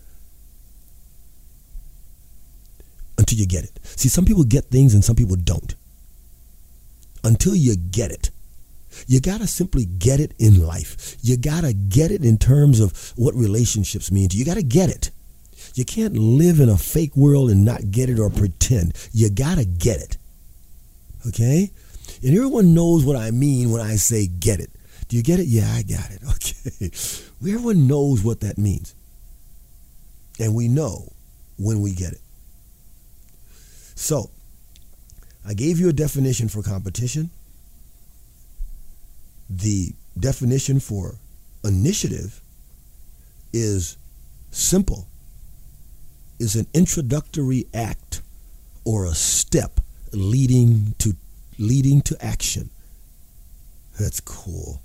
until you get it. See, some people get things and some people don't. Until you get it. You got to simply get it in life. You got to get it in terms of what relationships mean to you. You got to get it. You can't live in a fake world and not get it or pretend. You got to get it. Okay? And everyone knows what I mean when I say get it. Do you get it? Yeah, I got it. Okay. Everyone knows what that means. And we know when we get it. So, I gave you a definition for competition. The definition for initiative is simple. Is an introductory act or a step leading to leading to action. That's cool.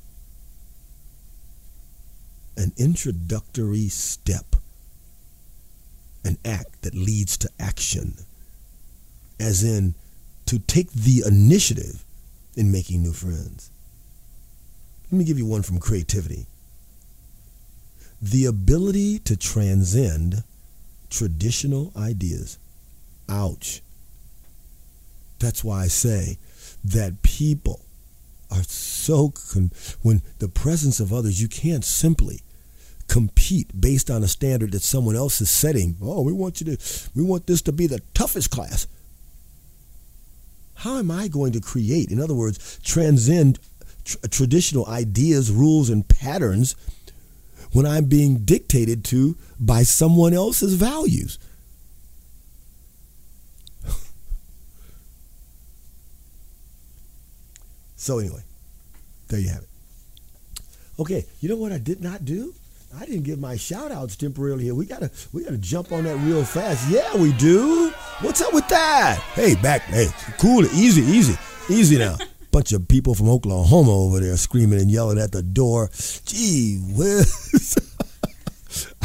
An introductory step. An act that leads to action. As in, to take the initiative in making new friends. Let me give you one from creativity. The ability to transcend traditional ideas. Ouch. That's why I say that people are so, con- when the presence of others, you can't simply compete based on a standard that someone else is setting. Oh, we want you to, we want this to be the toughest class. How am I going to create, in other words, transcend tr- traditional ideas, rules, and patterns when I'm being dictated to by someone else's values? So anyway, there you have it. Okay, you know what I did not do? I didn't give my shout outs temporarily here. We gotta we gotta jump on that real fast. Yeah, we do. What's up with that? Hey, back, hey, cool, easy, easy, easy now. Bunch of people from Oklahoma over there screaming and yelling at the door. Gee whiz.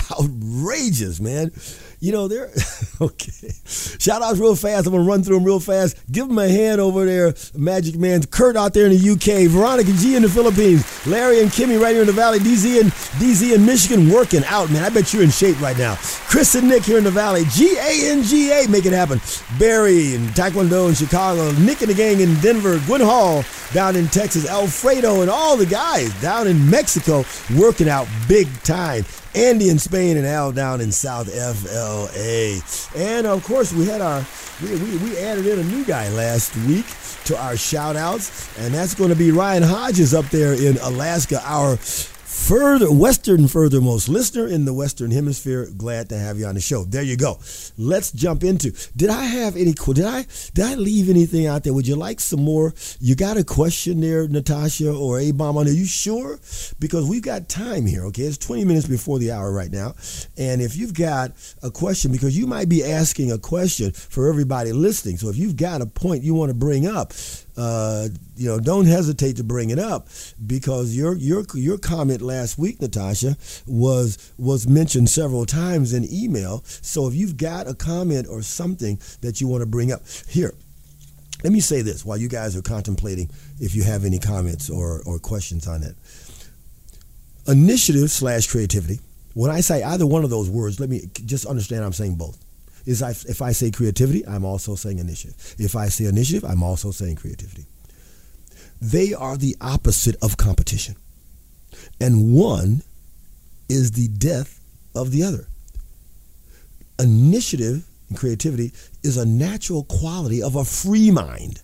outrageous, man. You know, they're okay. Shout outs real fast. I'm gonna run through them real fast. Give them a hand over there, Magic Man. Kurt out there in the U K. Veronica G in the Philippines. Larry and Kimmy right here in the Valley. D Z and D Z in Michigan working out, man. I bet you're in shape right now. Chris and Nick here in the Valley. G A N G A, make it happen. Barry and Taekwondo in Chicago. Nick and the gang in Denver. Gwen Hall down in Texas. Alfredo and all the guys down in Mexico working out big time. Andy in Spain and Al down in South F L A. And of course, we had our we, we, we added in a new guy last week to our shout outs, and that's going to be Ryan Hodges up there in Alaska, our further western furthermost listener in the Western Hemisphere. Glad to have you on the show. There you go. Let's jump into. Did I have any? Did I did I leave anything out there? Would you like some more? You got a question there, Natasha or A-Bomb on there? You sure? Because we've got time here. Okay, it's twenty minutes before the hour right now, and if you've got a question, because you might be asking a question for everybody listening. So if you've got a point you want to bring up, Uh, you know, don't hesitate to bring it up, because your your your comment last week, Natasha, was was mentioned several times in email. So if you've got a comment or something that you want to bring up, here, let me say this while you guys are contemplating if you have any comments or, or questions on it. Initiative slash creativity. When I say either one of those words, let me just understand I'm saying both. Is I, if I say creativity, I'm also saying initiative. If I say initiative, I'm also saying creativity. They are the opposite of competition. And one is the death of the other. Initiative and creativity is a natural quality of a free mind.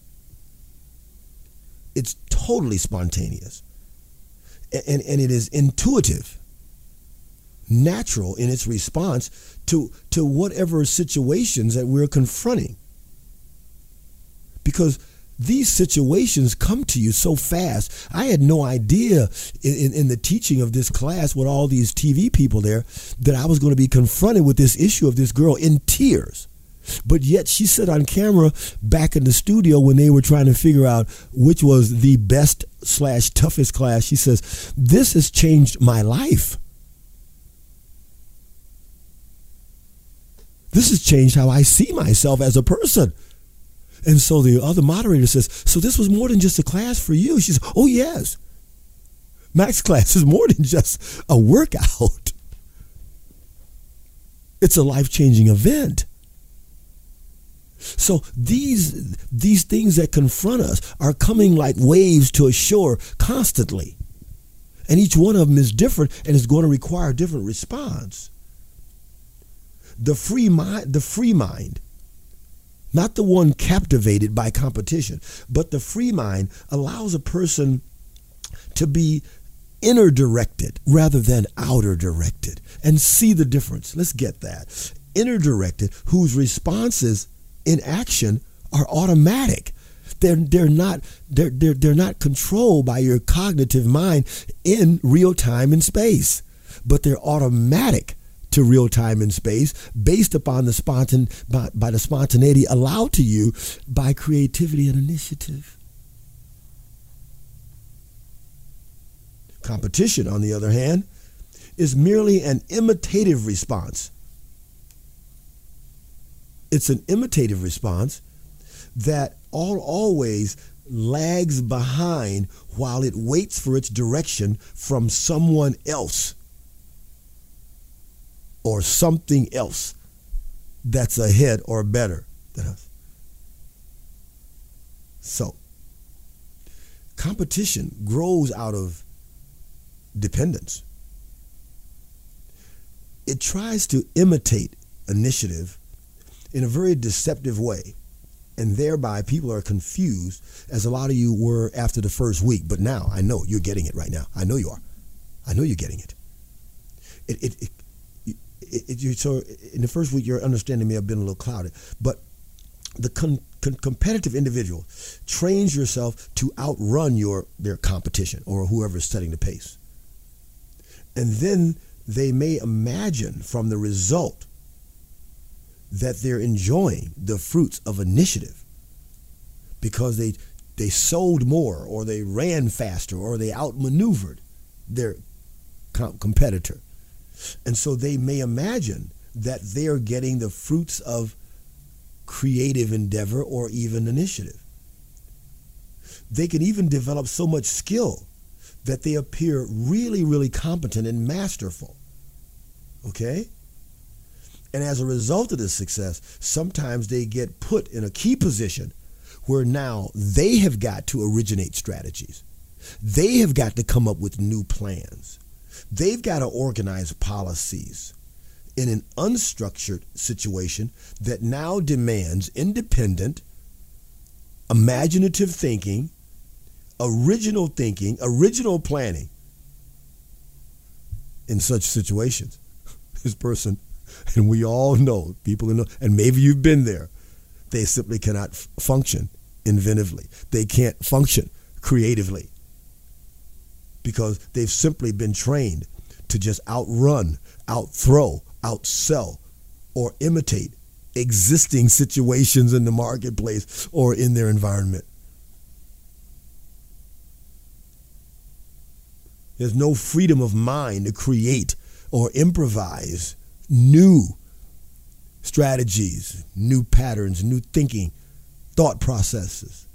It's totally spontaneous. And, and it is intuitive, natural in its response to to whatever situations that we're confronting. Because these situations come to you so fast. I had no idea in, in, in the teaching of this class with all these T V people there that I was going to be confronted with this issue of this girl in tears. But yet she said on camera back in the studio when they were trying to figure out which was the best slash toughest class, she says, "This has changed my life. This has changed how I see myself as a person." And so the other moderator says, "So this was more than just a class for you?" She says, "Oh, yes. Max class is more than just a workout. It's a life-changing event." So these, these things that confront us are coming like waves to a shore constantly. And each one of them is different and is going to require a different response. The free mind, the free mind, not the one captivated by competition, but the free mind allows a person to be inner directed rather than outer directed and see the difference. Let's get that. Inner directed, whose responses in action are automatic. They're they're not they're they're they're not controlled by your cognitive mind in real time and space, but they're automatic to real time and space based upon the spontan by, by the spontaneity allowed to you by creativity and initiative. Competition, on the other hand, is merely an imitative response. It's an imitative response that all always lags behind while it waits for its direction from someone else or something else that's ahead or better than us. So, competition grows out of dependence. It tries to imitate initiative in a very deceptive way, and thereby people are confused, as a lot of you were after the first week. But now I know you're getting it right now. I know you are. I know you're getting it. It, it, it, it, it you, so in the first week, your understanding may have been a little clouded, but the con, con, competitive individual trains yourself to outrun your their competition or whoever is setting the pace, and then they may imagine from the result that they're enjoying the fruits of initiative because they they sold more or they ran faster or they outmaneuvered their com- competitor. And so they may imagine that they are getting the fruits of creative endeavor or even initiative. They can even develop so much skill that they appear really, really competent and masterful. Okay? And as a result of this success, sometimes they get put in a key position where now they have got to originate strategies. They have got to come up with new plans. They've got to organize policies in an unstructured situation that now demands independent, imaginative thinking, original thinking, original planning. In such situations, this person, and we all know, people in the, and maybe you've been there, they simply cannot f- function inventively. They can't function creatively because they've simply been trained to just outrun, outthrow, outsell, or imitate existing situations in the marketplace or in their environment. There's no freedom of mind to create or improvise new strategies, new patterns, new thinking, thought processes.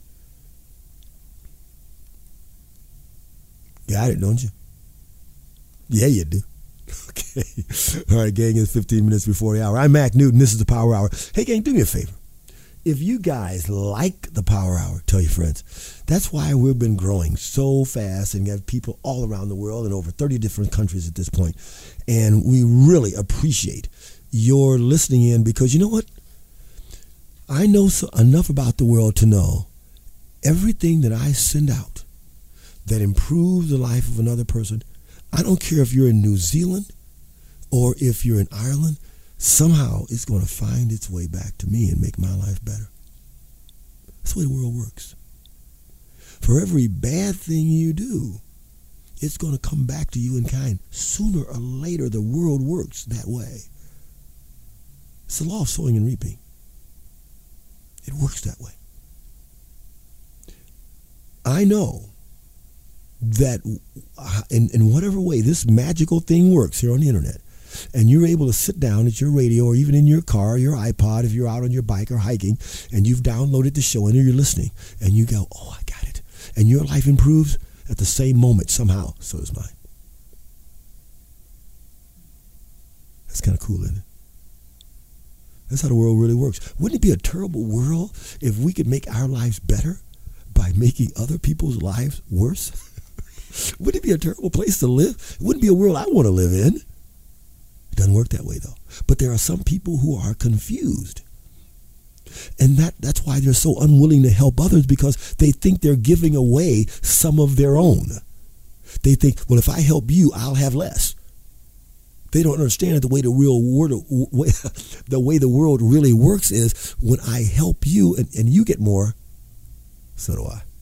Got it, don't you? Yeah, you do. Okay. All right, gang, it's fifteen minutes before the hour. I'm Mac Newton. This is the Power Hour. Hey, gang, do me a favor. If you guys like the Power Hour, tell your friends. That's why we've been growing so fast and have people all around the world in over thirty different countries at this point. And we really appreciate your listening in because you know what? I know so enough about the world to know everything that I send out that improves the life of another person. I don't care if you're in New Zealand or if you're in Ireland, somehow it's going to find its way back to me and make my life better. That's the way the world works. For every bad thing you do, it's going to come back to you in kind. Sooner or later, the world works that way. It's the law of sowing and reaping. It works that way. I know that in, in whatever way this magical thing works here on the internet, and you're able to sit down at your radio or even in your car, your iPod, if you're out on your bike or hiking, and you've downloaded the show and you're listening, and you go, oh, I got it. And your life improves at the same moment somehow. So does mine. That's kind of cool, isn't it? That's how the world really works. Wouldn't it be a terrible world if we could make our lives better by making other people's lives worse? Wouldn't it be a terrible place to live? It wouldn't be a world I want to live in. It doesn't work that way, though. But there are some people who are confused. And that, that's why they're so unwilling to help others, because they think they're giving away some of their own. They think, well, if I help you, I'll have less. They don't understand that the way the real world, the way the world really works is when I help you and, and you get more, so do I.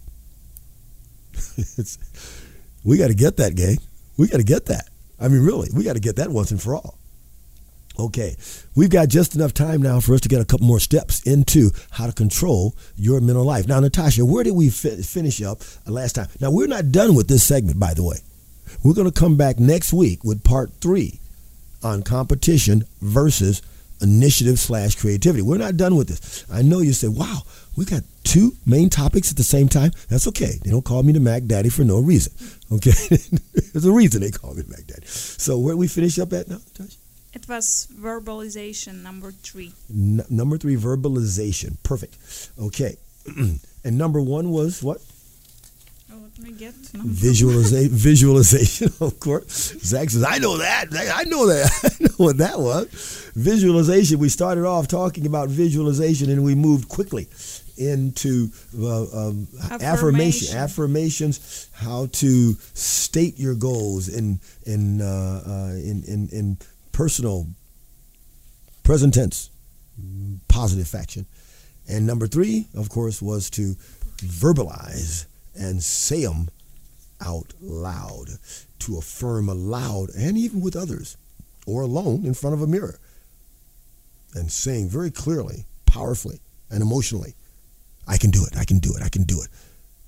it's, we got to get that, gang. We got to get that. I mean, really, we got to get that once and for all. Okay, we've got just enough time now for us to get a couple more steps into how to control your mental life. Now, Natasha, where did we fi- finish up last time? Now, we're not done with this segment, by the way. We're going to come back next week with part three on competition versus initiative slash creativity. We're not done with this. I know you said, wow, we got two main topics at the same time. That's okay. They don't call me the Mac Daddy for no reason. Okay? There's a reason they call me the Mac Daddy. So where we finish up at now, Natasha? It was verbalization, number three. N- number three, verbalization. Perfect. Okay. And number one was what? Oh, let me get number Visualization. Visualization, of course. Zach says, I know that. Zach, I know that. I know what that was. Visualization. We started off talking about visualization, and we moved quickly into uh, um, affirmation. affirmation, affirmations, how to state your goals in in uh, uh, in, in in personal, present tense, positive action. And number three, of course, was to verbalize and say them out loud, to affirm aloud and even with others or alone in front of a mirror, and saying very clearly, powerfully, and emotionally, I can do it, I can do it, I can do it.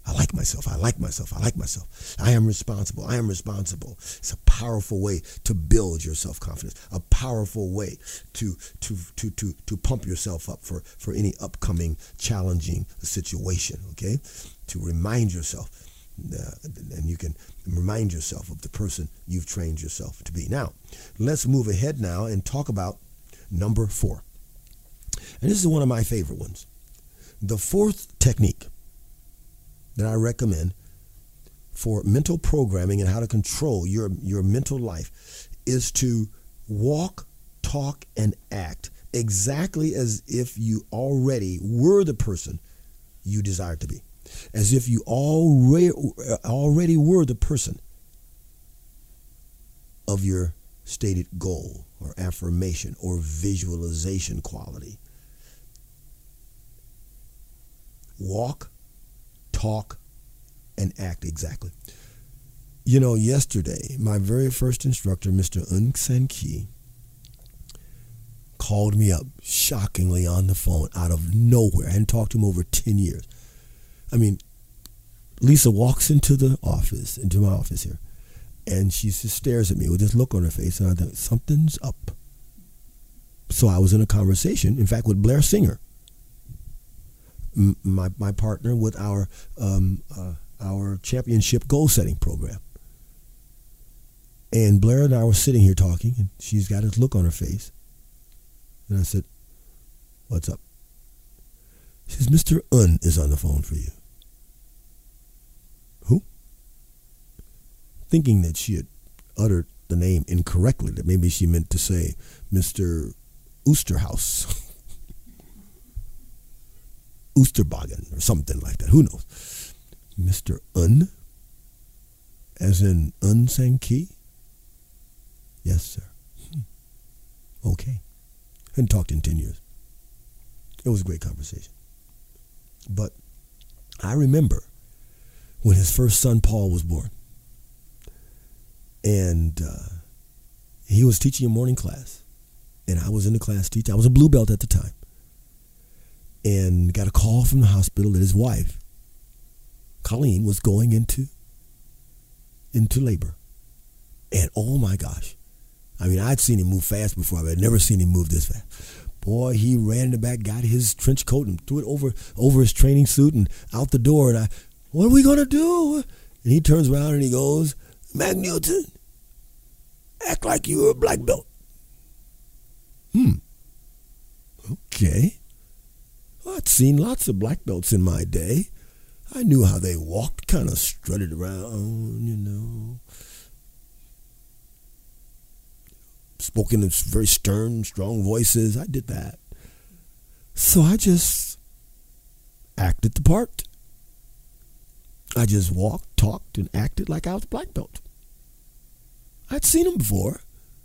I like myself. I like myself. I like myself. I am responsible. I am responsible. It's a powerful way to build your self-confidence, a powerful way to to to to to pump yourself up for, for any upcoming challenging situation, okay? To remind yourself, uh, and you can remind yourself of the person you've trained yourself to be. Now, let's move ahead now and talk about number four. And this is one of my favorite ones. The fourth technique that I recommend for mental programming and how to control your, your mental life is to walk, talk, and act exactly as if you already were the person you desire to be. As if you already, already were the person of your stated goal or affirmation or visualization quality. Walk, talk, and act exactly. You know, yesterday, my very first instructor, Mister Eun San Ki, called me up shockingly on the phone out of nowhere. I hadn't talked to him over ten years. I mean, Lisa walks into the office, into my office here, and she just stares at me with this look on her face, and I thought, something's up. So I was in a conversation, in fact, with Blair Singer, my my partner with our um, uh, our championship goal setting program. And Blair and I were sitting here talking, and she's got this look on her face. And I said, "What's up?" She says, "Mister Un is on the phone for you." Who? Thinking that she had uttered the name incorrectly, that maybe she meant to say Mister Oosterhouse. Oosterbagen or something like that. Who knows? Mister Un, as in Un San Ki? Yes, sir. Hmm. Okay. Hadn't talked in ten years. It was a great conversation. But I remember when his first son, Paul, was born. And uh, he was teaching a morning class. And I was in the class teaching. I was a blue belt at the time. And got a call from the hospital that his wife, Colleen, was going into into labor. And oh my gosh. I mean, I'd seen him move fast before, but I'd never seen him move this fast. Boy, he ran in the back, got his trench coat and threw it over over his training suit and out the door. And I, what are we going to do? And he turns around and he goes, "Mac Newton, act like you were a black belt." Hmm. Okay. Well, I'd seen lots of black belts in my day. I knew how they walked, kind of strutted around, you know. Spoke in very stern, strong voices. I did that. So I just acted the part. I just walked, talked, and acted like I was a black belt. I'd seen them before.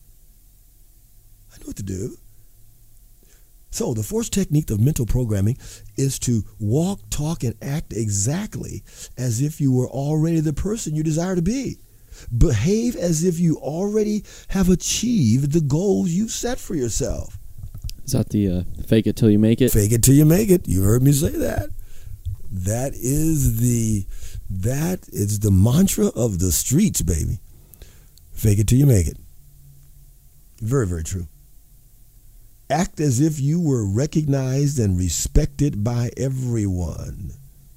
I knew what to do. So the fourth technique of mental programming is to walk, talk, and act exactly as if you were already the person you desire to be. Behave as if you already have achieved the goals you set for yourself. Is that the uh, fake it till you make it? Fake it till you make it. You heard me say that. That is the that is the mantra of the streets, baby. Fake it till you make it. Very, very true. Act as if you were recognized and respected by everyone.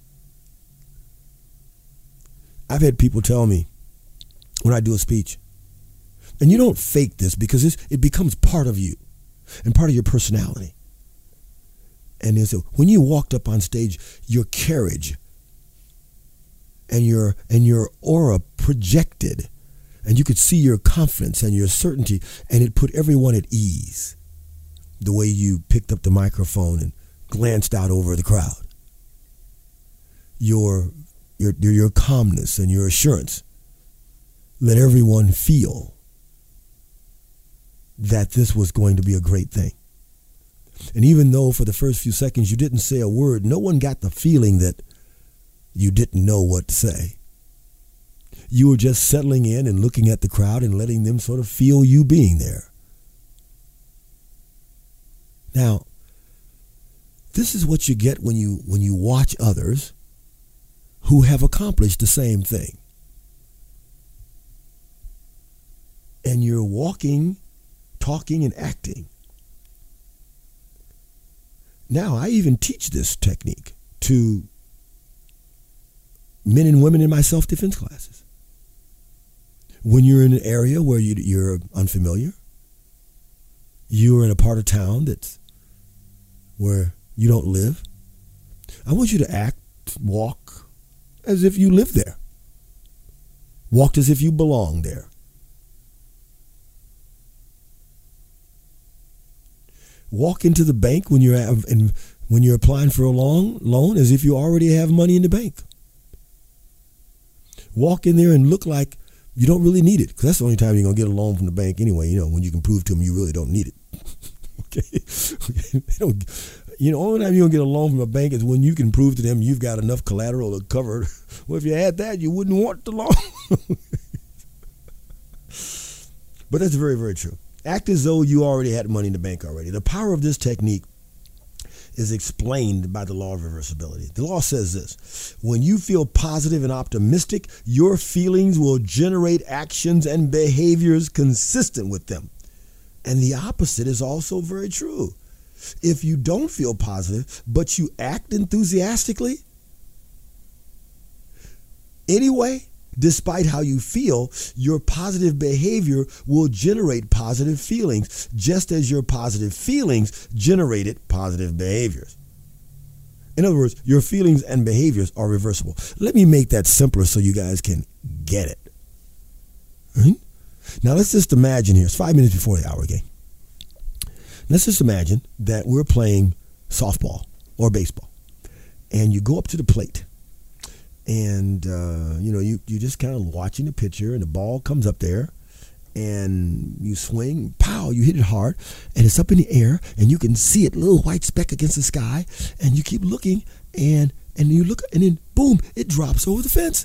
I've had people tell me when I do a speech, and you don't fake this because it's, it becomes part of you and part of your personality. And they say, when you walked up on stage, your carriage and your and your aura projected, and you could see your confidence and your certainty, and it put everyone at ease. The way you picked up the microphone and glanced out over the crowd. Your your your calmness and your assurance let everyone feel that this was going to be a great thing. And even though for the first few seconds you didn't say a word, no one got the feeling that you didn't know what to say. You were just settling in and looking at the crowd and letting them sort of feel you being there. Now, this is what you get when you when you watch others who have accomplished the same thing. And you're walking, talking, and acting. Now, I even teach this technique to men and women in my self-defense classes. When you're in an area where you, you're unfamiliar, you're in a part of town that's where you don't live, I want you to act, walk as if you live there. Walk as if you belong there. Walk into the bank when you're at, and when you're applying for a loan, loan as if you already have money in the bank. Walk in there and look like you don't really need it, because that's the only time you're going to get a loan from the bank anyway, you know, when you can prove to them you really don't need it. okay? okay. They don't, you know, only time you're going to get a loan from a bank is when you can prove to them you've got enough collateral to cover. Well, if you had that, you wouldn't want the loan. But that's very, very true. Act as though you already had money in the bank already. The power of this technique is explained by the law of reversibility. The law says this: when you feel positive and optimistic, your feelings will generate actions and behaviors consistent with them. And the opposite is also very true. If you don't feel positive, but you act enthusiastically, anyway, despite how you feel, your positive behavior will generate positive feelings, just as your positive feelings generated positive behaviors. In other words, your feelings and behaviors are reversible. Let me make that simpler so you guys can get it. Right? Now let's just imagine here, it's five minutes before the hour game. Let's just imagine that we're playing softball or baseball, and you go up to the plate. And, uh, you know, you, you're just kind of watching the pitcher, and the ball comes up there, and you swing, pow, you hit it hard, and it's up in the air, and you can see it, little white speck against the sky, and you keep looking, and and you look, and then, boom, it drops over the fence.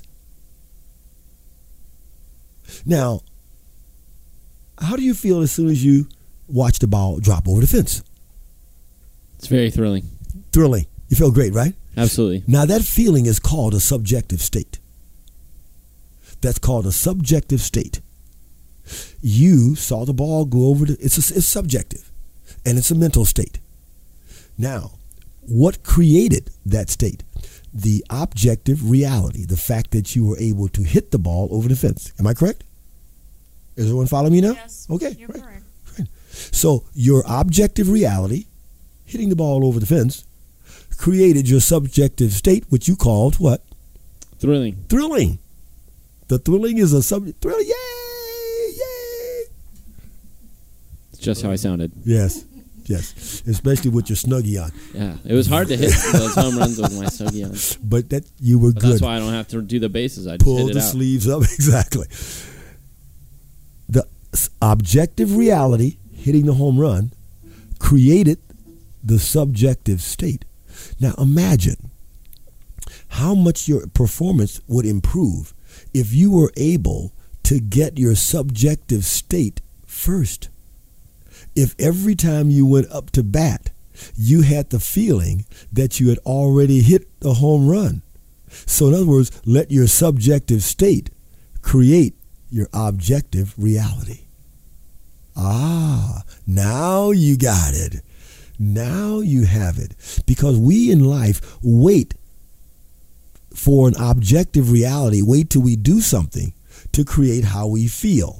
Now, how do you feel as soon as you watch the ball drop over the fence? It's very thrilling. Thrilling. You feel great, right? Absolutely. Now, that feeling is called a subjective state. That's called a subjective state. You saw the ball go over the, it's, a, it's subjective, and it's a mental state. Now, what created that state? The objective reality, the fact that you were able to hit the ball over the fence. Am I correct? Is everyone following me now? Yes, okay, you're right. correct. Right. So, your objective reality, hitting the ball over the fence, created your subjective state, which you called what? Thrilling. Thrilling. The thrilling is a subject. Thrilling. Yay! Yay! It's just how I sounded. Yes. Yes. Especially with your Snuggie on. Yeah. It was hard to hit those home runs with my Snuggie on. But that you were but good. That's why I don't have to do the bases. I just Pull hit it the out. sleeves up. Exactly. The objective reality, hitting the home run, created the subjective state. Now imagine how much your performance would improve if you were able to get your subjective state first. If every time you went up to bat, you had the feeling that you had already hit the home run. So in other words, let your subjective state create your objective reality. Ah, now you got it. Now you have it. Because we in life wait for an objective reality, wait till we do something to create how we feel.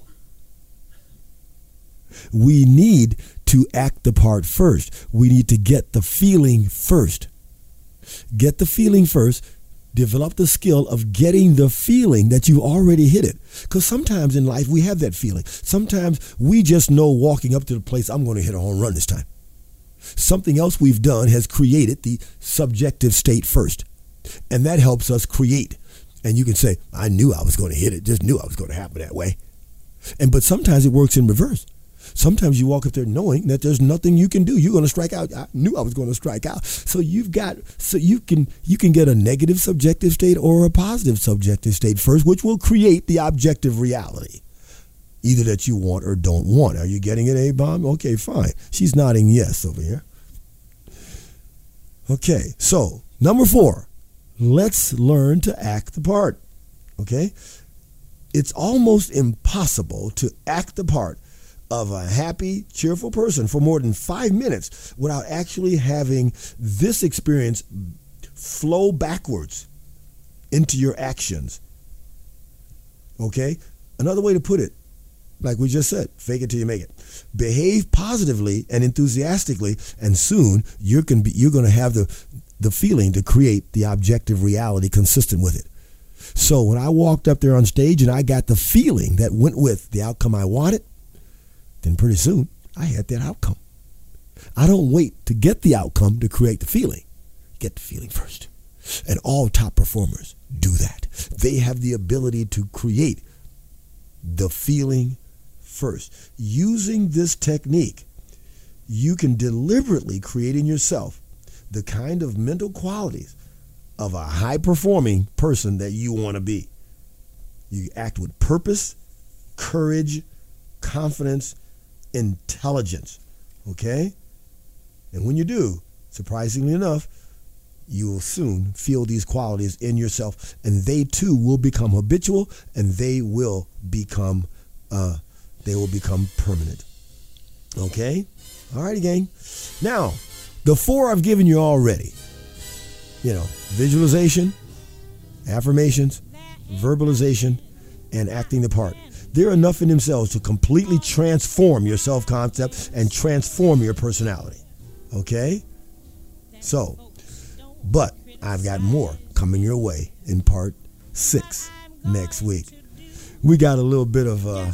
We need to act the part first. We need to get the feeling first. Get the feeling first. Develop the skill of getting the feeling that you already hit it. Because sometimes in life we have that feeling. Sometimes we just know walking up to the place, I'm going to hit a home run this time. Something else we've done has created the subjective state first. And that helps us create. And you can say, I knew I was going to hit it. Just knew I was going to happen that way. And but sometimes it works in reverse. Sometimes you walk up there knowing that there's nothing you can do. You're going to strike out. I knew I was going to strike out. So you've got, so you can, you can get a negative subjective state or a positive subjective state first, which will create the objective reality, either that you want or don't want. Are you getting it, A-Bomb? Okay, fine. She's nodding yes over here. Okay, so number four, let's learn to act the part. Okay? It's almost impossible to act the part of a happy, cheerful person for more than five minutes without actually having this experience flow backwards into your actions. Okay? Another way to put it, like we just said, fake it till you make it. Behave positively and enthusiastically, and soon you're going to be you're going to have the the feeling to create the objective reality consistent with it. So when I walked up there on stage and I got the feeling that went with the outcome I wanted, then pretty soon I had that outcome. I don't wait to get the outcome to create the feeling. Get the feeling first. And all top performers do that. They have the ability to create the feeling first. Using this technique, you can deliberately create in yourself the kind of mental qualities of a high-performing person that you want to be. You act with purpose, courage, confidence, intelligence, okay? And when you do, surprisingly enough, you will soon feel these qualities in yourself, and they too will become habitual, and they will become uh, they will become permanent. Okay? All righty, gang. Now, the four I've given you already. You know, visualization, affirmations, verbalization, and acting the part. They're enough in themselves to completely transform your self-concept and transform your personality. Okay? So, but I've got more coming your way in part six next week. We got a little bit of uh,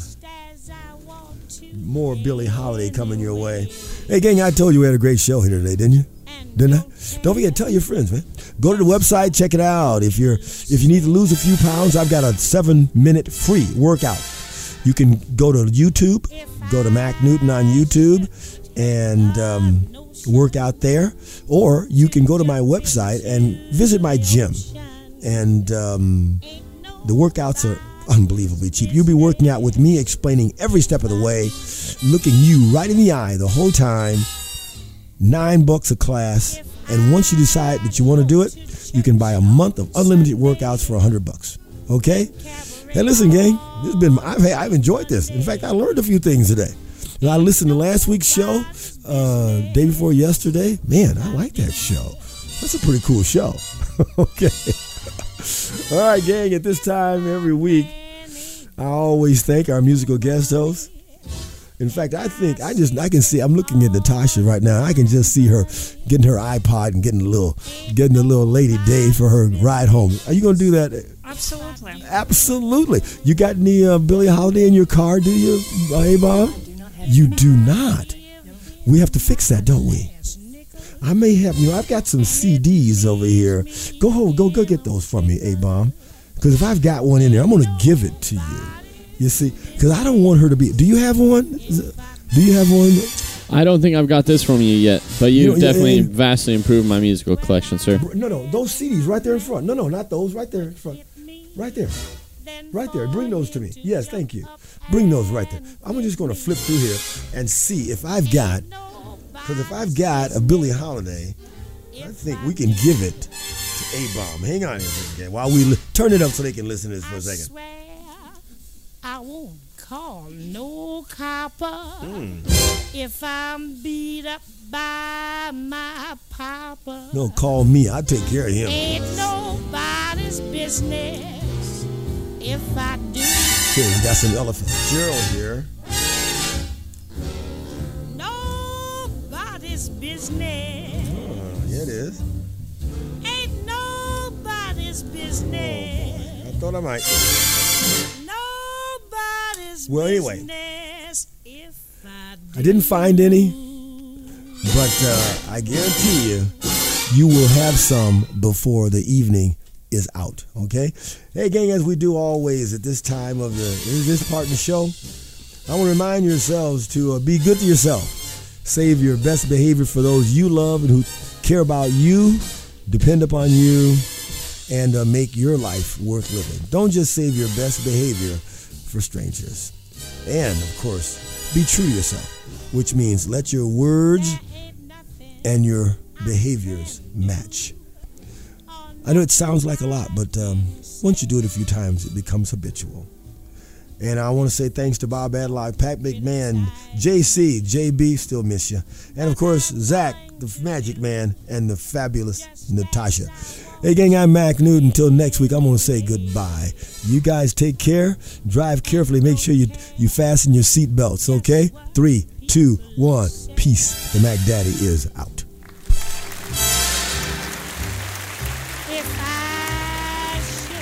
more Billie Holiday coming your way. Hey, gang, I told you we had a great show here today, didn't you? Didn't I? Don't forget, tell your friends, man. Go to the website, check it out. If you're if you need to lose a few pounds, I've got a seven-minute free workout. You can go to YouTube, go to Mac Newton on YouTube, and um, work out there. Or you can go to my website and visit my gym. And um, the workouts are unbelievably cheap. You'll be working out with me, explaining every step of the way, looking you right in the eye the whole time. Nine bucks a class, and once you decide that you want to do it, you can buy a month of unlimited workouts for a hundred bucks. Okay? Hey, listen, gang. This has been. I've I've enjoyed this. In fact, I learned a few things today. And I listened to last week's show, uh, day before yesterday. Man, I like that show. That's a pretty cool show. Okay. All right, gang. At this time every week, I always thank our musical guest host. In fact, I think I just I can see I'm looking at Natasha right now. I can just see her getting her iPod and getting a little getting a little Lady Day for her ride home. Are you gonna do that? Absolutely. Absolutely. You got any uh, Billie Holiday in your car? Do you, uh, hey Bob? You do not. We have to fix that, don't we? I may have. You know, I've got some C Ds over here. Go home. Go go get those for me, A-Bomb. Because if I've got one in there, I'm gonna give it to you. You see, because I don't want her to be. Do you have one? Do you have one? I don't think I've got this from you yet, but you've You know, definitely yeah, yeah. vastly improved my musical collection, sir. No, no, those C Ds right there in front. No, no, not those. Right there in front. Right there. Right there. Bring those to me. Yes, thank you. Bring those right there. I'm just going to flip through here and see if I've got. Because if I've got a Billie Holiday, I think we can give it to A-Bomb. Hang on here a second while we li- turn it up so they can listen to this for a second. I won't call no copper Mm. if I'm beat up by my papa. No, call me. I'll take care of him. Ain't nobody's business if I do. Here, we got some elephant. Gerald here. Nobody's business. Oh, yeah, it is. Ain't nobody's business. I thought I might. Nobody's Well, anyway. business if I do. I didn't find any, but uh, I guarantee you, you will have some before the evening is out, okay? Hey, gang, as we do always at this time of the this part of the show, I want to remind yourselves to uh, be good to yourself. Save your best behavior for those you love and who care about you, depend upon you, and uh, make your life worth living. Don't just save your best behavior for strangers. And, of course, be true to yourself, which means let your words and your behaviors match. I know it sounds like a lot, but um, once you do it a few times, it becomes habitual. And I want to say thanks to Bob Adlock, Pat McMahon, J C, J B, still miss you. And of course, Zach, the Magic Man, and the fabulous Natasha. Hey gang, I'm Mac Newton. Until next week, I'm going to say goodbye. You guys take care. Drive carefully. Make sure you, you fasten your seat belts, okay? Three, two, one. Peace. The Mac Daddy is out. If I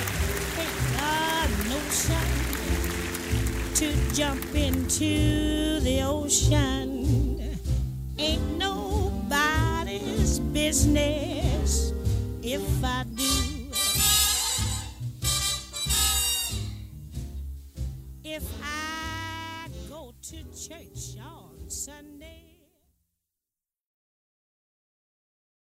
should take a notion to jump into the ocean, ain't nobody's business if I